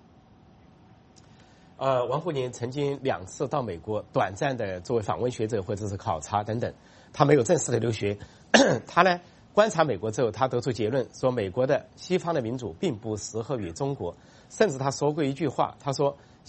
呃，王沪宁曾经两次到美国，短暂的作为访问学者或者是考察等等，他没有正式的留学。他呢观察美国之后，他得出结论说，美国的西方的民主并不适合于中国。甚至他说过一句话，他说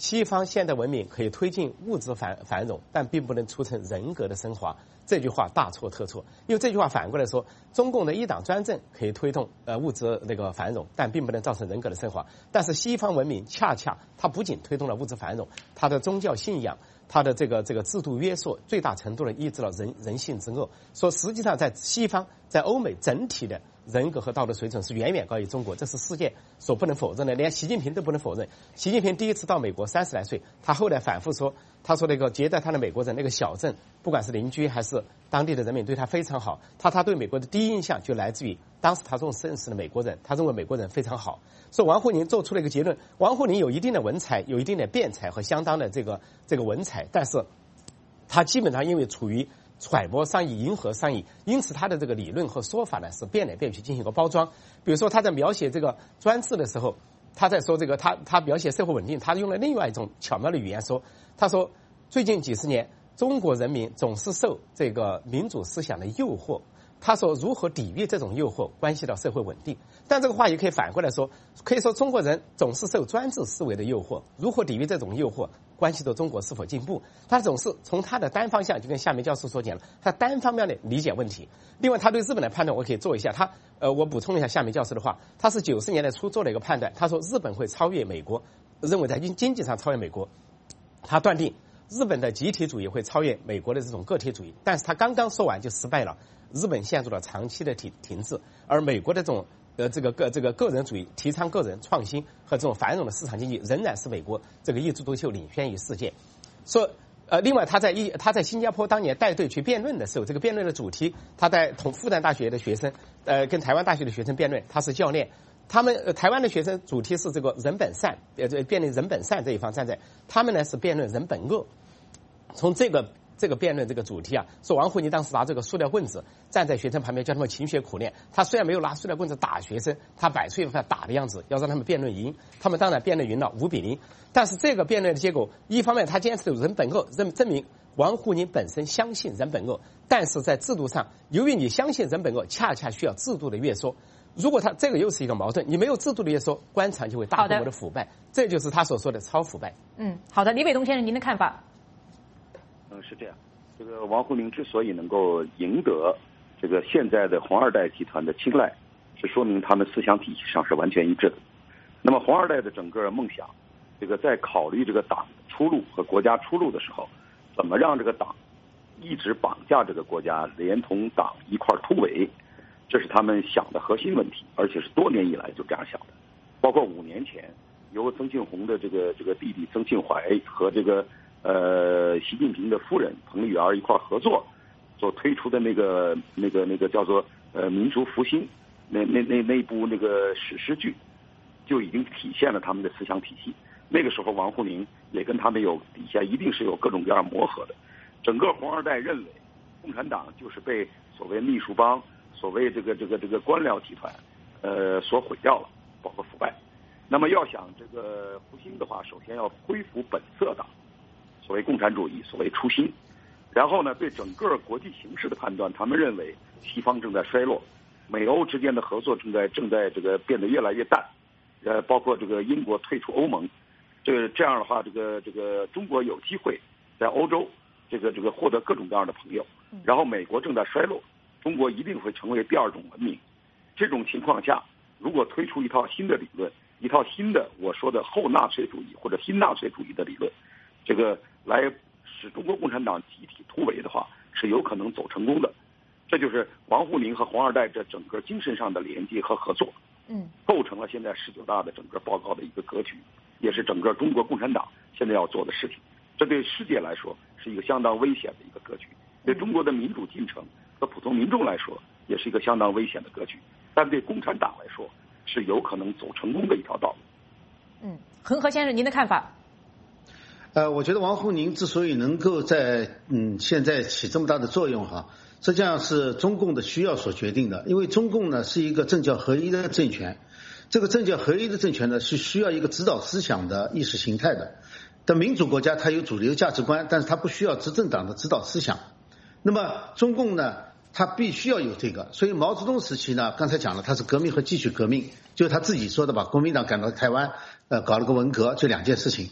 西方现代文明可以推进物质繁繁荣，但并不能促成人格的升华。这句话大错特错，因为这句话反过来说，中共的一党专政可以推动呃物质那个繁荣，但并不能造成人格的升华。但是西方文明恰恰它不仅推动了物质繁荣，它的宗教信仰，它的这个这个制度约束，最大程度的抑制了人人性之恶。说实际上在西方，在欧美整体的人格和道德水准是远远高于中国，这是世界所不能否认的，连习近平都不能否认。习近平第一次到美国三十来岁，他后来反复说，他说那个接待他的美国人那个小镇，不管是邻居还是当地的人民对他非常好，他他对美国的第一印象就来自于当时他认识的美国人，他认为美国人非常好。所以王沪宁做出了一个结论，王沪宁有一定的文采，有一定的辩才和相当的这个这个文采，但是他基本上因为处于揣摩上意、迎合上意，因此他的这个理论和说法呢是变来变去进行一个包装。比如说他在描写这个专制的时候，他在说这个他他描写社会稳定，他用了另外一种巧妙的语言说，他说最近几十年中国人民总是受这个民主思想的诱惑，他说如何抵御这种诱惑关系到社会稳定。但这个话也可以反过来说，可以说中国人总是受专制思维的诱惑，如何抵御这种诱惑关系到中国是否进步。他总是从他的单方向，就跟夏明教授所讲了，他单方面的理解问题。另外他对日本的判断我可以做一下，他呃我补充一下夏明教授的话，他是九十年代初做了一个判断，他说日本会超越美国，认为在经经济上超越美国，他断定日本的集体主义会超越美国的这种个体主义。但是他刚刚说完就失败了，日本陷入了长期的停停滞，而美国的这种呃这个个这个个人主义，提倡个人创新和这种繁荣的市场经济，仍然是美国这个一枝独秀，领先于世界。说呃，另外他在一他在新加坡当年带队去辩论的时候，这个辩论的主题，他在同复旦大学的学生呃跟台湾大学的学生辩论，他是教练。他们、呃、台湾的学生主题是这个人本善，呃，辩论人本善这一方站在，他们呢是辩论人本恶。从这个这个辩论这个主题啊，说王沪宁当时拿这个塑料棍子站在学生旁边，叫他们勤学苦练。他虽然没有拿塑料棍子打学生，他摆出一副打的样子，要让他们辩论赢。他们当然辩论赢了，五比零。但是这个辩论的结果，一方面他坚持人本恶，证证明王沪宁本身相信人本恶，但是在制度上，由于你相信人本恶，恰恰需要制度的约束。如果他这个又是一个矛盾，你没有制度的约束，官场就会大规模的腐败，这就是他所说的超腐败。 嗯，好的，李伟东先生，您的看法？ 嗯，是这样。这个王沪宁之所以能够赢得这个现在的红二代集团的青睐，是说明他们思想体系上是完全一致的。那么红二代的整个梦想，这个在考虑这个党出路和国家出路的时候，怎么让这个党一直绑架这个国家，连同党一块突围，这是他们想的核心问题，而且是多年以来就这样想的。包括五年前由曾庆红的这个这个弟弟曾庆怀和这个呃习近平的夫人彭丽媛一块合作所推出的那个那个那个叫做呃民族复兴那那那那部那个史诗剧，就已经体现了他们的思想体系。那个时候王沪宁也跟他们有底下一定是有各种各样磨合的。整个红二代认为共产党就是被所谓秘书帮、所谓这个这个这个官僚集团呃所毁掉了，包括腐败。那么要想这个复兴的话，首先要恢复本色党，所谓共产主义，所谓初心。然后呢，对整个国际形势的判断，他们认为西方正在衰落，美欧之间的合作正在正在这个变得越来越淡，呃，包括这个英国退出欧盟，这个这样的话，这个这个中国有机会在欧洲这个这个获得各种各样的朋友。然后美国正在衰落，中国一定会成为第二种文明。这种情况下，如果推出一套新的理论，一套新的我说的后纳粹主义或者新纳粹主义的理论，这个来使中国共产党集体突围的话，是有可能走成功的。这就是王沪宁和红二代这整个精神上的连接和合作，嗯，构成了现在十九大的整个报告的一个格局，也是整个中国共产党现在要做的事情。这对世界来说是一个相当危险的一个格局，对中国的民主进程和普通民众来说也是一个相当危险的格局，但对共产党来说是有可能走成功的一条道路。 嗯，恒河先生，您的看法？ 呃，我觉得王沪宁之所以能够在嗯现在起这么大的作用哈，实际上是中共的需要所决定的。因为中共呢是一个政教合一的政权，这个政教合一的政权呢是需要一个指导思想的意识形态的。但民主国家它有主流价值观，但是它不需要执政党的指导思想。那么中共呢，它必须要有这个。所以毛泽东时期呢，刚才讲了，它是革命和继续革命，就是他自己说的把国民党赶到台湾，呃，搞了个文革，这两件事情。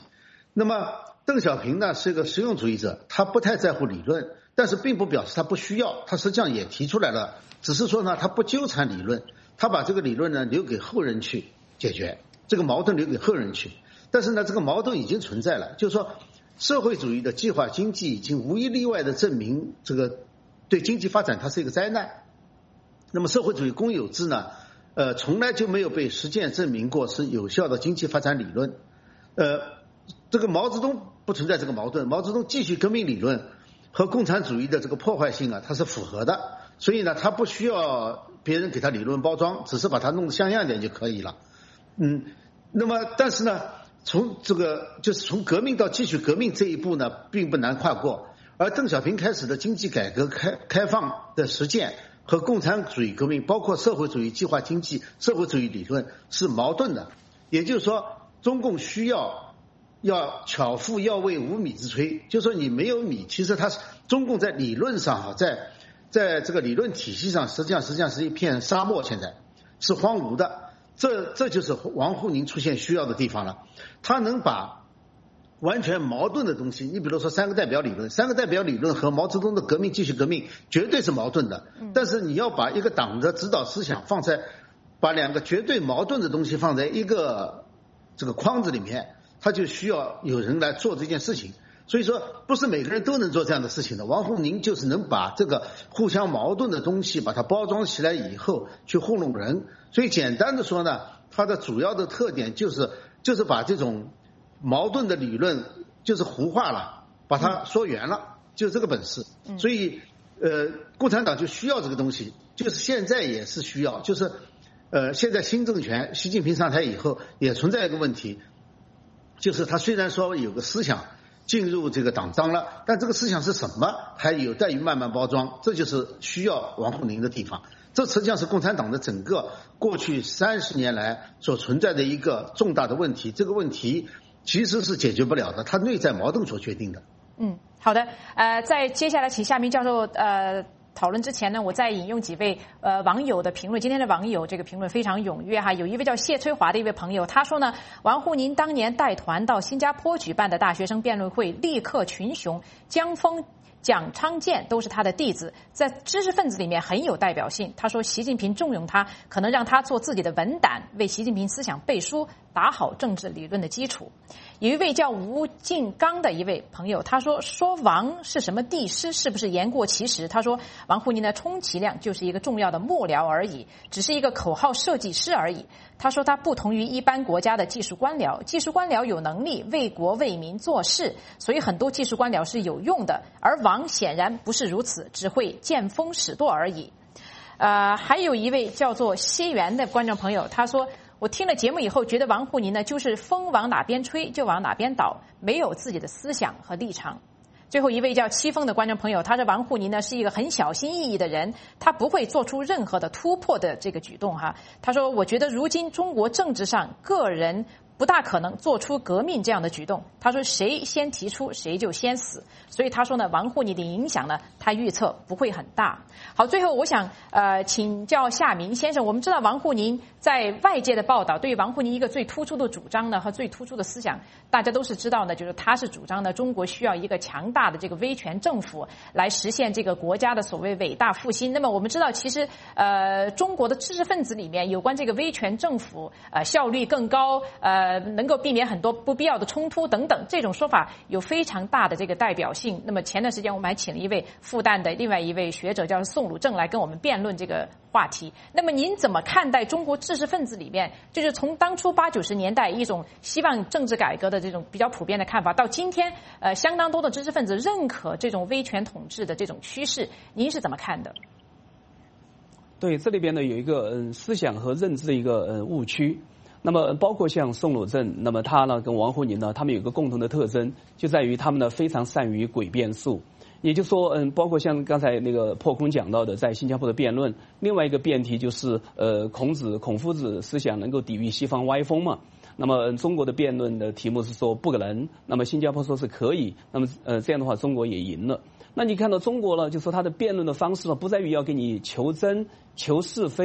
那么邓小平呢是个实用主义者，他不太在乎理论，但是并不表示他不需要，他实际上也提出来了，只是说呢他不纠缠理论，他把这个理论呢留给后人去解决，这个矛盾留给后人去。但是呢这个矛盾已经存在了，就是说社会主义的计划经济已经无一例外的证明这个对经济发展它是一个灾难。那么社会主义公有制呢呃从来就没有被实践证明过是有效的经济发展理论。呃这个毛泽东不存在这个矛盾，毛泽东继续革命理论和共产主义的这个破坏性啊它是符合的，所以呢他不需要别人给他理论包装，只是把它弄得像样点就可以了。嗯那么但是呢从这个就是从革命到继续革命这一步呢并不难跨过，而邓小平开始的经济改革开开放的实践和共产主义革命包括社会主义计划经济社会主义理论是矛盾的。也就是说中共需要要巧妇要为无米之炊，就是说你没有米，其实它是中共在理论上啊在在这个理论体系上实际上实际上是一片沙漠，现在是荒芜的。这这就是王沪宁出现需要的地方了，他能把完全矛盾的东西，你比如说三个代表理论，三个代表理论和毛泽东的革命继续革命绝对是矛盾的，但是你要把一个党的指导思想放在把两个绝对矛盾的东西放在一个这个框子里面，他就需要有人来做这件事情。所以说不是每个人都能做这样的事情的，王沪宁就是能把这个互相矛盾的东西把它包装起来以后去糊弄人。所以简单的说呢，它的主要的特点就是就是把这种矛盾的理论就是糊化了，把它说圆了，就是这个本事。所以呃共产党就需要这个东西，就是现在也是需要，就是呃现在新政权习近平上台以后也存在一个问题，就是他虽然说有个思想进入这个党章了，但这个思想是什么还有待于慢慢包装，这就是需要王沪宁的地方。这实际上是共产党的整个过去三十年来所存在的一个重大的问题，这个问题其实是解决不了的，它内在矛盾所决定的。 嗯，好的，呃，在接下来请夏明教授呃讨论之前呢，我再引用几位呃网友的评论。今天的网友这个评论非常踊跃哈，有一位叫谢翠华的一位朋友，他说呢，王沪宁当年带团到新加坡举办的大学生辩论会，立刻群雄，江峰、蒋昌建都是他的弟子，在知识分子里面很有代表性。他说习近平重用他，可能让他做自己的文胆，为习近平思想背书，打好政治理论的基础。有一位叫吴进刚的一位朋友，他说说王是什么帝师，是不是言过其实？他说王沪宁的充其量就是一个重要的幕僚而已，只是一个口号设计师而已。他说他不同于一般国家的技术官僚，技术官僚有能力为国为民做事，所以很多技术官僚是有用的，而王显然不是如此，只会见风使舵而已。呃，还有一位叫做西园的观众朋友，他说我听了节目以后觉得王沪宁呢就是风往哪边吹就往哪边倒，没有自己的思想和立场。最后一位叫七峰的观众朋友，他说王沪宁呢是一个很小心翼翼的人，他不会做出任何的突破的这个举动哈。他说我觉得如今中国政治上个人不大可能做出革命这样的举动，他说谁先提出谁就先死，所以他说呢王沪宁的影响呢他预测不会很大。好，最后我想呃请教夏明先生，我们知道王沪宁在外界的报道对于王沪宁一个最突出的主张呢和最突出的思想，大家都是知道的，就是他是主张呢中国需要一个强大的这个威权政府来实现这个国家的所谓伟大复兴。那么我们知道其实呃中国的知识分子里面有关这个威权政府呃效率更高，呃能够避免很多不必要的冲突等等，这种说法有非常大的这个代表性。那么前段时间我们还请了一位复旦的另外一位学者叫宋鲁正来跟我们辩论这个话题。那么您怎么看待中国知识分子里面就是从当初八九十年代一种希望政治改革的这种比较普遍的看法，到今天呃相当多的知识分子认可这种威权统治的这种趋势，您是怎么看的？ 对，这里边呢有一个嗯思想和认知的一个嗯误区。那么包括像宋鲁正，那么他呢跟王沪宁呢，他们有一个共同的特征，就在于他们呢非常善于诡辩术。也就是说，嗯，包括像刚才那个破空讲到的，在新加坡的辩论，另外一个辩题就是呃孔子、孔夫子思想能够抵御西方歪风嘛。那么中国的辩论的题目是说不可能，那么新加坡说是可以，那么呃这样的话中国也赢了。那你看到中国呢，就说他的辩论的方式呢，不在于要给你求真、求是非，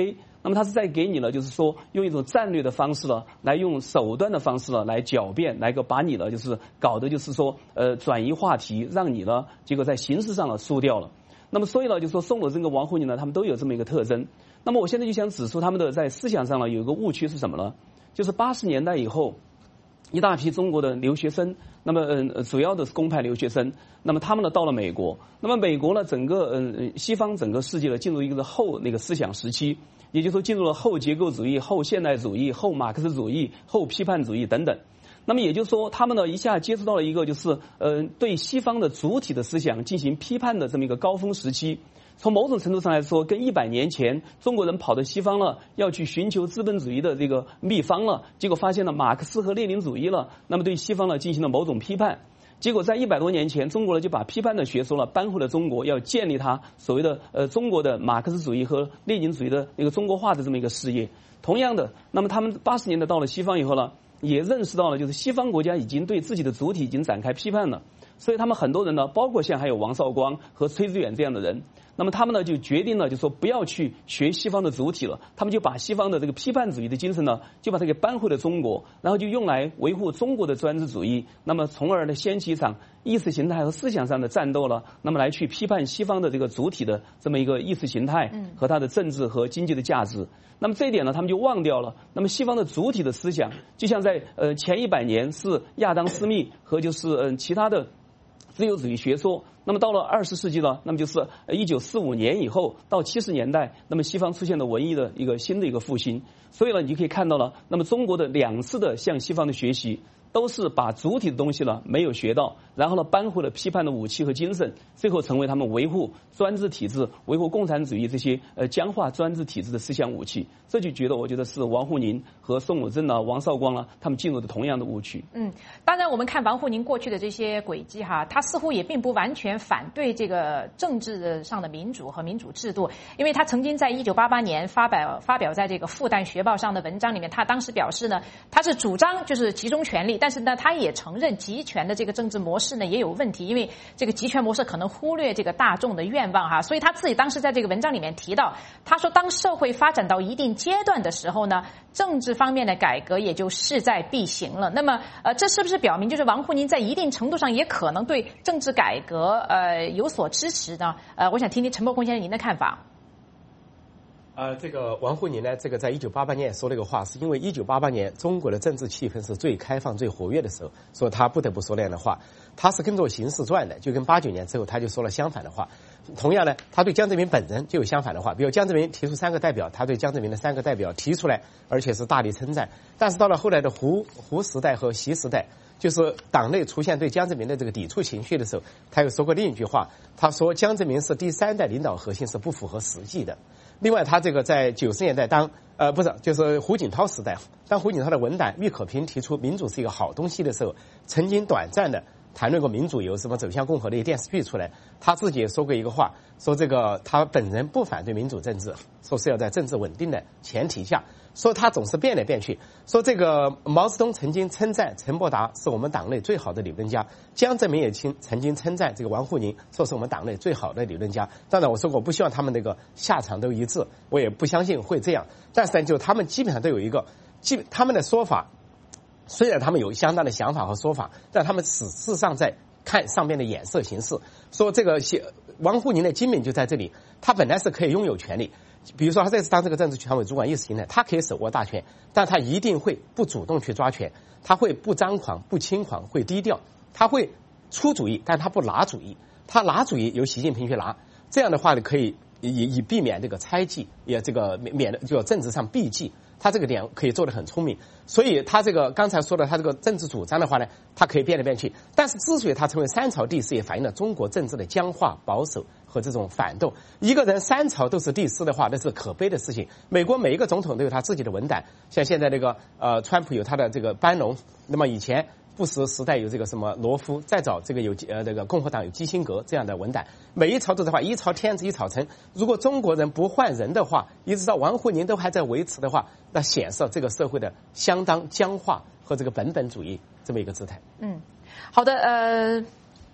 那么他是在给你呢，就是说用一种战略的方式呢，来用手段的方式呢来狡辩，来个把你呢就是搞得就是说呃转移话题，让你呢结果在形式上呢输掉了。那么所以呢，就是说宋鲁珍跟王沪宁呢，他们都有这么一个特征。那么我现在就想指出他们的在思想上呢有一个误区是什么呢？就是八十年代以后，一大批中国的留学生，那么嗯主要的是公派留学生，那么他们呢到了美国，那么美国呢整个嗯西方整个世界呢进入一个后那个思想时期。也就是说，进入了后结构主义、后现代主义、后马克思主义、后批判主义等等。那么也就是说，他们呢一下接触到了一个就是呃对西方的主体的思想进行批判的这么一个高峰时期。从某种程度上来说，跟一百年前中国人跑到西方了，要去寻求资本主义的这个秘方了，结果发现了马克思和列宁主义了，那么对西方呢进行了某种批判。结果在一百多年前，中国呢就把批判的学说了搬回了中国，要建立它所谓的呃中国的马克思主义和列宁主义的那个中国化的这么一个事业。同样的，那么他们八十年代到了西方以后呢，也认识到了就是西方国家已经对自己的主体已经展开批判了，所以他们很多人呢，包括像还有王绍光和崔致远这样的人。那么他们呢就决定了，就说不要去学西方的主体了，他们就把西方的这个批判主义的精神呢，就把它给搬回了中国，然后就用来维护中国的专制主义，那么从而呢掀起一场意识形态和思想上的战斗了，那么来去批判西方的这个主体的这么一个意识形态和它的政治和经济的价值。那么这一点呢，他们就忘掉了。那么西方的主体的思想，就像在呃前一百年是亚当·斯密和就是嗯、呃、其他的自由主义学说。那么到了二十世纪呢，那么就是一九四五年以后到七十年代，那么西方出现了文艺的一个新的一个复兴。所以呢，你就可以看到了，那么中国的两次的向西方的学习，都是把主体的东西呢没有学到，然后呢搬回了批判的武器和精神，最后成为他们维护专制体制、维护共产主义这些呃僵化专制体制的思想武器。这就觉得我觉得是王沪宁和宋鲁珍呢、王绍光呢，他们进入的同样的误区。 嗯，当然我们看王沪宁过去的这些轨迹哈，他似乎也并不完全反对这个政治上的民主和民主制度，因为他曾经在一九八八年发表发表在这个复旦学报上的文章里面，他当时表示呢，他是主张就是集中权力，但是呢，他也承认集权的这个政治模式呢也有问题，因为这个集权模式可能忽略这个大众的愿望哈，所以他自己当时在这个文章里面提到，他说当社会发展到一定阶段的时候呢，政治方面的改革也就势在必行了。那么呃，这是不是表明就是王沪宁在一定程度上也可能对政治改革呃有所支持呢？呃，我想听听陈伯公先生您的看法。 呃，这个王沪宁呢，这个在一九八八年说了一个话，是因为一九八八年中国的政治气氛是最开放、最活跃的时候，所以他不得不说那样的话。他是跟着形势转的，就跟八九年之后他就说了相反的话。同样呢，他对江泽民本人就有相反的话，比如江泽民提出三个代表，他对江泽民的三个代表提出来，而且是大力称赞。但是到了后来的胡胡时代和习时代，就是党内出现对江泽民的这个抵触情绪的时候，他又说过另一句话，他说江泽民是第三代领导核心，是不符合实际的。另外，他这个在九十年代当呃不是就是胡锦涛时代，当胡锦涛的文胆郁可平提出民主是一个好东西的时候，曾经短暂的谈论过民主有什么走向共和的一个电视剧出来，他自己也说过一个话，说这个他本人不反对民主政治，说是要在政治稳定的前提下，说他总是变来变去，说这个毛泽东曾经称赞陈伯达是我们党内最好的理论家，江泽民也曾经称赞这个王沪宁，说是我们党内最好的理论家。当然我说过，我不希望他们那个下场都一致，我也不相信会这样，但是呢，就他们基本上都有一个基本他们的说法，虽然他们有相当的想法和说法，但他们事实上在看上面的眼色行事。说这个王沪宁的精明就在这里，他本来是可以拥有权力，比如说他这次当这个政治权委主管意识形态，他可以手握大权，但他一定会不主动去抓权，他会不张狂不轻狂，会低调，他会出主意，但他不拿主意，他拿主意由习近平去拿，这样的话呢，可以以以避免这个猜忌，也这个免的就政治上避忌。他这个点可以做得很聪明，所以他这个刚才说的他这个政治主张的话呢，他可以变来变去。但是之所以他成为三朝帝师，也反映了中国政治的僵化、保守和这种反动。一个人三朝都是帝师的话，那是可悲的事情。美国每一个总统都有他自己的文胆，像现在那个呃，川普有他的这个班农，那么以前布什时代有这个什么罗夫，再早这个有呃这个共和党有基辛格这样的文胆，每一朝都在话一朝天子一朝臣。如果中国人不换人的话，一直到王沪宁都还在维持的话，那显示这个社会的相当僵化和这个本本主义这么一个姿态。 嗯，好的，呃。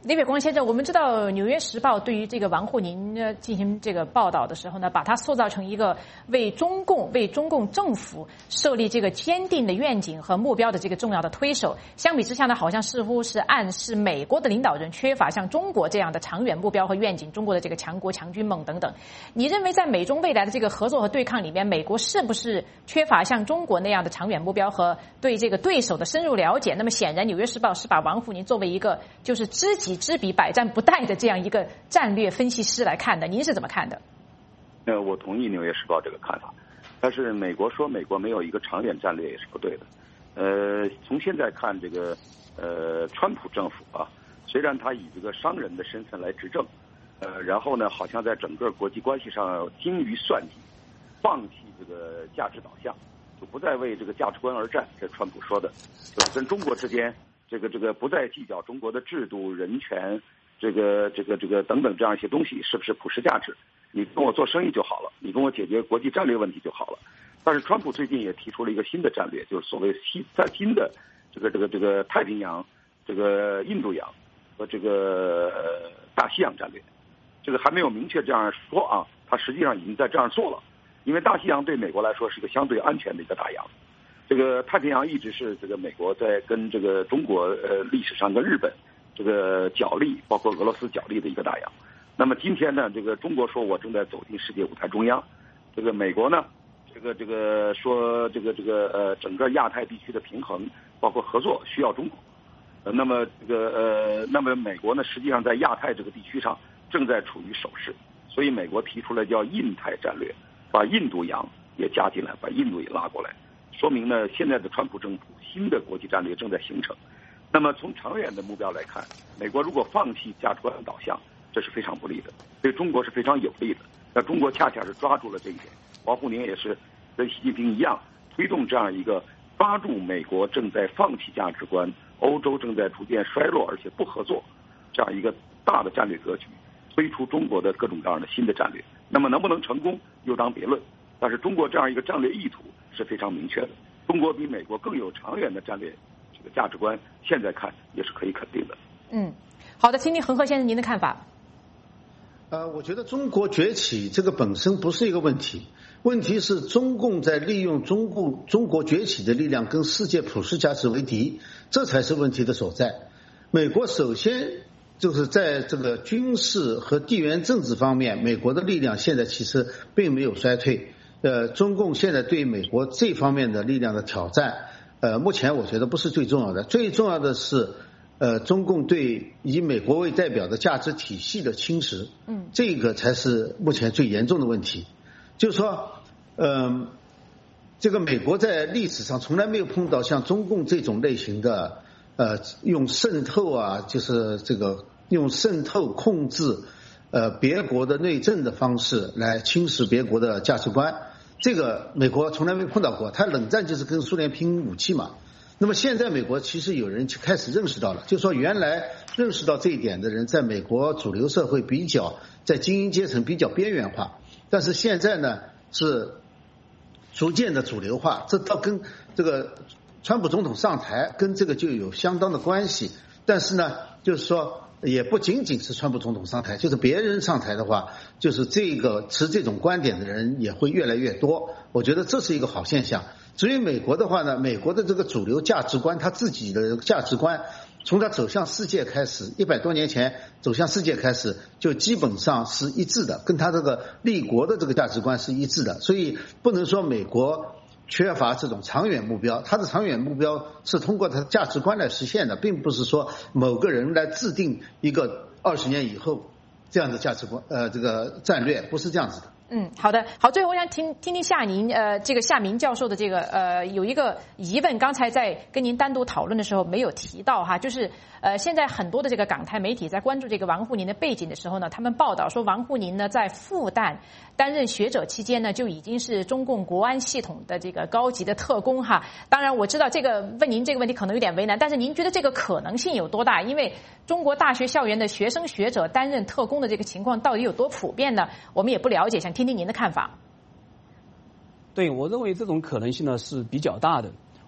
李伟光先生，我们知道《纽约时报》对于这个王沪宁呢进行这个报道的时候呢，把他塑造成一个为中共、为中共政府设立这个坚定的愿景和目标的这个重要的推手。相比之下呢，好像似乎是暗示美国的领导人缺乏像中国这样的长远目标和愿景，中国的这个强国强军梦等等。你认为在美中未来的这个合作和对抗里面，美国是不是缺乏像中国那样的长远目标和对这个对手的深入了解？那么显然，《纽约时报》是把王沪宁作为一个就是知己知彼、百战不殆的这样一个战略分析师来看的，您是怎么看的？ 呃，我同意《纽约时报》这个看法，但是美国说美国没有一个长远战略也是不对的。呃，从现在看，这个呃，川普政府啊，虽然他以这个商人的身份来执政，呃，然后呢，好像在整个国际关系上精于算计，放弃这个价值导向，就不再为这个价值观而战。这是川普说的，就是跟中国之间。这个这个不再计较中国的制度、人权，这个这个这个等等这样一些东西是不是普世价值？你跟我做生意就好了，你跟我解决国际战略问题就好了。但是川普最近也提出了一个新的战略，就是所谓新在新的这个这个这个太平洋、这个印度洋和这个大西洋战略。这个还没有明确这样说啊，他实际上已经在这样做了。因为大西洋对美国来说是一个相对安全的一个大洋。这个太平洋一直是这个美国在跟这个中国呃历史上跟日本这个角力，包括俄罗斯角力的一个大洋。那么今天呢，这个中国说我正在走进世界舞台中央，这个美国呢，这个这个说这个这个呃整个亚太地区的平衡包括合作需要中国。呃，那么这个呃那么美国呢，实际上在亚太这个地区上正在处于守势，所以美国提出来叫印太战略，把印度洋也加进来，把印度也拉过来。说明呢，现在的川普政府新的国际战略正在形成。那么从长远的目标来看，美国如果放弃价值观导向，这是非常不利的，对中国是非常有利的。那中国恰恰是抓住了这一点。王沪宁也是跟习近平一样，推动这样一个抓住美国正在放弃价值观，欧洲正在逐渐衰落，而且不合作这样一个大的战略格局，推出中国的各种各样的新的战略。那么能不能成功，又当别论。但是中国这样一个战略意图是非常明确的，中国比美国更有长远的战略这个价值观，现在看也是可以肯定的。 嗯，好的，听听恒河先生您的看法。 呃，我觉得中国崛起这个本身不是一个问题，问题是中共在利用中共中国崛起的力量跟世界普世价值为敌，这才是问题的所在。美国首先就是在这个军事和地缘政治方面，美国的力量现在其实并没有衰退。呃，中共现在对美国这方面的力量的挑战，呃，目前我觉得不是最重要的，最重要的是，呃，中共对以美国为代表的价值体系的侵蚀，嗯，这个才是目前最严重的问题。就是说，嗯、呃，这个美国在历史上从来没有碰到像中共这种类型的，呃，用渗透啊，就是这个用渗透控制，呃，别国的内政的方式来侵蚀别国的价值观。这个美国从来没碰到过，他冷战就是跟苏联拼武器嘛。那么现在美国其实有人开始认识到了，就是说原来认识到这一点的人，在美国主流社会比较，在精英阶层比较边缘化，但是现在呢是逐渐的主流化，这倒跟这个川普总统上台跟这个就有相当的关系。但是呢，就是说也不仅仅是川普总统上台，就是别人上台的话，就是这个持这种观点的人也会越来越多。我觉得这是一个好现象。至于美国的话呢，美国的这个主流价值观，他自己的价值观，从他走向世界开始，一百多年前走向世界开始，就基本上是一致的，跟他这个立国的这个价值观是一致的。所以不能说美国缺乏这种长远目标，他的长远目标是通过他的价值观来实现的，并不是说某个人来制定一个二十年以后这样的价值观，呃，这个战略不是这样子的。 嗯，好的，好，最后我想听听听夏您呃这个夏明教授的这个呃有一个疑问，刚才在跟您单独讨论的时候没有提到哈，就是呃现在很多的这个港台媒体在关注这个王沪宁的背景的时候呢，他们报道说王沪宁呢在复旦担任学者期间呢就已经是中共国安系统的这个高级的特工哈。当然我知道这个问您这个问题可能有点为难，但是您觉得这个可能性有多大？因为中国大学校园的学生学者担任特工的这个情况到底有多普遍呢？我们也不了解，想听听您的看法。 对，我认为这种可能性呢是比较大的。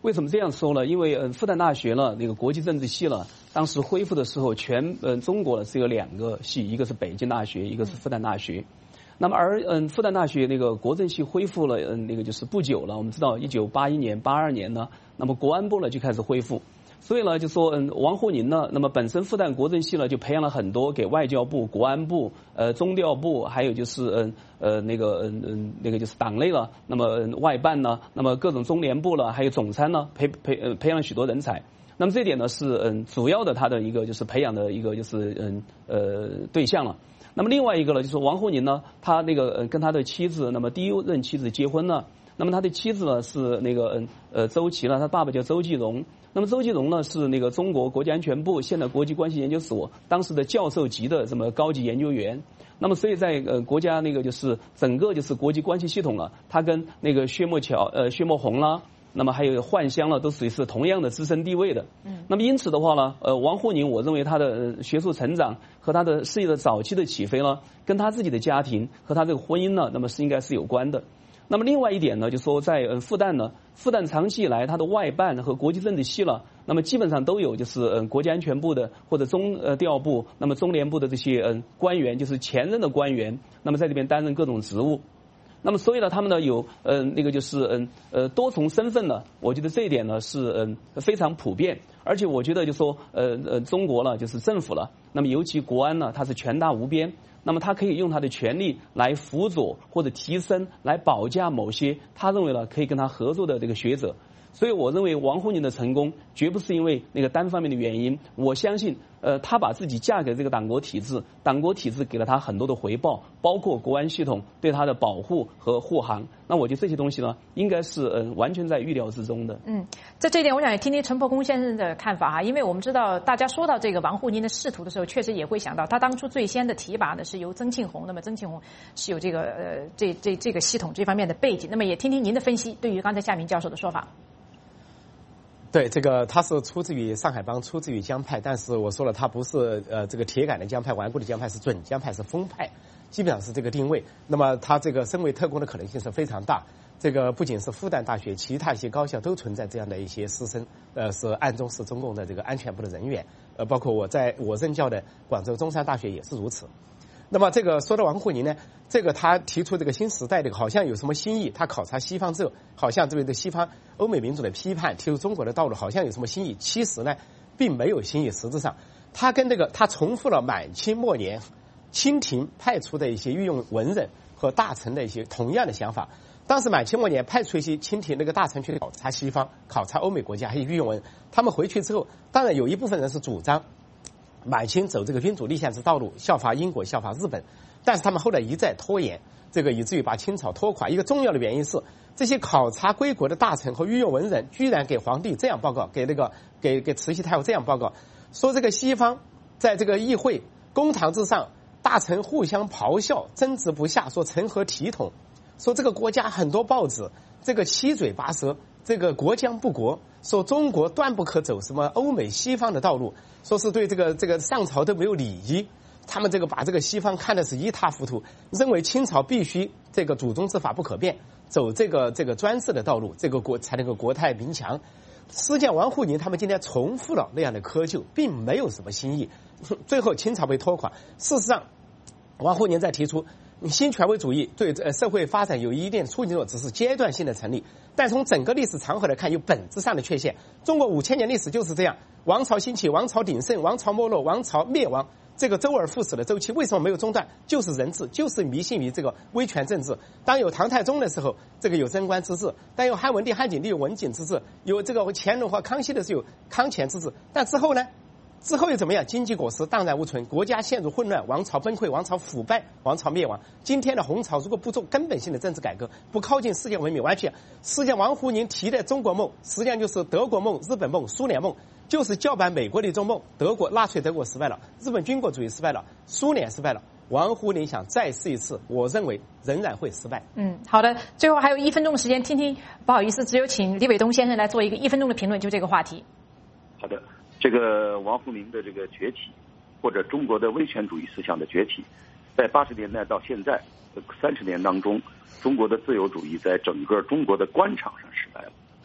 为什么这样说呢？因为嗯，复旦大学呢，那个国际政治系呢，当时恢复的时候，全嗯中国呢只有两个系，一个是北京大学，一个是复旦大学。那么而嗯，复旦大学那个国政系恢复了嗯，那个就是不久了。我们知道，一九八一年、八二年呢，那么国安部呢就开始恢复。所以呢，就说嗯，王沪宁呢，那么本身复旦国政系呢就培养了很多给外交部、国安部、呃中调部，还有就是嗯呃那个嗯嗯那个就是党内了，那么、嗯、外办呢，那么各种中联部了，还有总参呢，培培呃培养了许多人才。那么这一点呢是嗯主要的他的一个就是培养的一个就是嗯呃对象了。那么另外一个呢，就是王沪宁呢，他那个呃跟他的妻子，那么第一任妻子结婚了。那么他的妻子呢是那个嗯呃周琦了，他爸爸叫周继荣。那么周继荣呢是那个中国国家安全部现代国际关系研究所当时的教授级的这么高级研究员。那么所以在呃国家那个就是整个就是国际关系系统了，他跟那个薛墨桥呃薛墨红啦，那么还有幻香了，都属于是同样的资深地位的。嗯。那么因此的话呢，呃王沪宁我认为他的学术成长和他的事业的早期的起飞呢，跟他自己的家庭和他这个婚姻呢，那么是应该是有关的。那么另外一点呢，就说在呃复旦呢，复旦长期以来它的外办和国际政治系了，那么基本上都有就是呃国家安全部的或者中呃调部，那么中联部的这些嗯、呃、官员，就是前任的官员，那么在这边担任各种职务。那么所以呢，他们呢有呃那个就是嗯呃多重身份呢，我觉得这一点呢是嗯非常普遍，而且我觉得就说呃呃中国呢就是政府了，那么尤其国安呢，它是权大无边。那么他可以用他的权力来辅佐或者提升，来保驾某些他认为呢可以跟他合作的这个学者。所以我认为王沪宁的成功绝不是因为那个单方面的原因，我相信呃他把自己嫁给这个党国体制，党国体制给了他很多的回报，包括国安系统对他的保护和护航。那我觉得这些东西呢，应该是呃完全在预料之中的。 嗯，在这一点，我想也听听陈伯公先生的看法哈，因为我们知道大家说到这个王沪宁的仕途的时候，确实也会想到他当初最先的提拔呢是由曾庆红，那么曾庆红是有这个呃这这这个系统这方面的背景，那么也听听您的分析，对于刚才夏明教授的说法。 对，这个他是出自于上海帮，出自于江派，但是我说了，他不是呃这个铁杆的江派、顽固的江派，是准江派，是风派，基本上是这个定位。那么他这个身为特工的可能性是非常大。这个不仅是复旦大学，其他一些高校都存在这样的一些师生，呃，是暗中是中共的这个安全部的人员，呃，包括我在我任教的广州中山大学也是如此。那么这个说到王沪宁呢，这个他提出这个新时代的好像有什么新意，他考察西方之后，好像对对西方欧美民主的批判，提出中国的道路好像有什么新意，其实呢并没有新意。实质上他跟这个他重复了满清末年清廷派出的一些御用文人和大臣的一些同样的想法。当时满清末年派出一些清廷那个大臣去考察西方，考察欧美国家，还有御用文，他们回去之后，当然有一部分人是主张满清走这个君主立宪之道路，效法英国，效法日本，但是他们后来一再拖延，这个以至于把清朝拖垮。一个重要的原因是，这些考察归国的大臣和御用文人居然给皇帝这样报告，给那个给给慈禧太后这样报告，说这个西方在这个议会公堂之上，大臣互相咆哮，争执不下，说成何体统，说这个国家很多报纸这个七嘴八舌，这个国将不国，说中国断不可走什么欧美西方的道路，说是对这个这个上朝都没有礼仪，他们这个把这个西方看的是一塌糊涂，认为清朝必须这个祖宗之法不可变，走这个这个专制的道路，这个国才能够国泰民强。实际上王沪宁他们今天重复了那样的窠臼，并没有什么新意，最后清朝被拖垮。事实上王沪宁在提出新权威主义对社会发展有一定促进作用，只是阶段性的成立，但从整个历史长河来看，有本质上的缺陷。中国五千年历史就是这样，王朝兴起，王朝鼎盛，王朝没落，王朝灭亡，这个周而复始的周期为什么没有中断？就是人治，就是迷信于这个威权政治。当有唐太宗的时候，这个有贞观之治；当有汉文帝、汉景帝有文景之治；有这个乾隆和康熙的时候有康乾之治。但之后呢？之后又怎么样？经济果实荡然无存，国家陷入混乱，王朝崩溃，王朝腐败，王朝灭亡。今天的红朝如果不做根本性的政治改革，不靠近世界文明，完全实际上王沪宁提的中国梦，实际上就是德国梦、日本梦、苏联梦，就是叫板美国的一种梦。德国纳粹德国失败了，日本军国主义失败了，苏联失败了。王沪宁想再试一次，我认为仍然会失败。 嗯，好的，最后还有一分钟的时间，听听，不好意思，只有请李伟东先生来做一个一分钟的评论，就这个话题。 好的。这个王沪宁的这个崛起，或者中国的威权主义思想的崛起，在八十年代到现在三十年当中，中国的自由主义在整个中国的官场上失败了。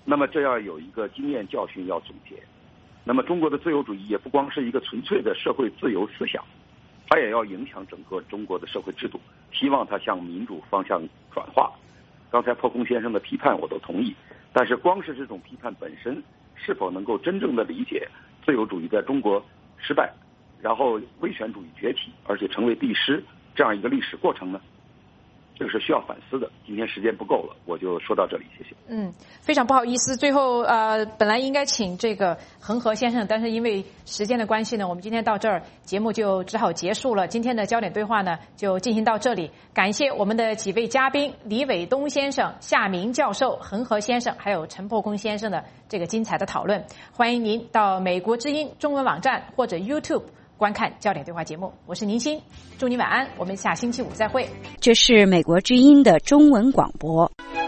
那么这要有一个经验教训要总结。那么中国的自由主义也不光是一个纯粹的社会自由思想，它也要影响整个中国的社会制度，希望它向民主方向转化。刚才破空先生的批判我都同意，但是光是这种批判本身是否能够真正的理解自由主义在中国失败，然后威权主义崛起，而且成为帝师这样一个历史过程呢？这个是需要反思的。今天时间不够了，我就说到这里，谢谢。 嗯，非常不好意思，最后呃，本来应该请这个恒河先生，但是因为时间的关系呢，我们今天到这儿节目就只好结束了。今天的焦点对话呢，就进行到这里。感谢我们的几位嘉宾李伟东先生、夏明教授、恒河先生，还有陈破空先生的这个精彩的讨论。欢迎您到美国之音中文网站或者 YouTube。观看焦点对话节目，我是宁欣，祝你晚安，我们下星期五再会。 这是美国之音的中文广播。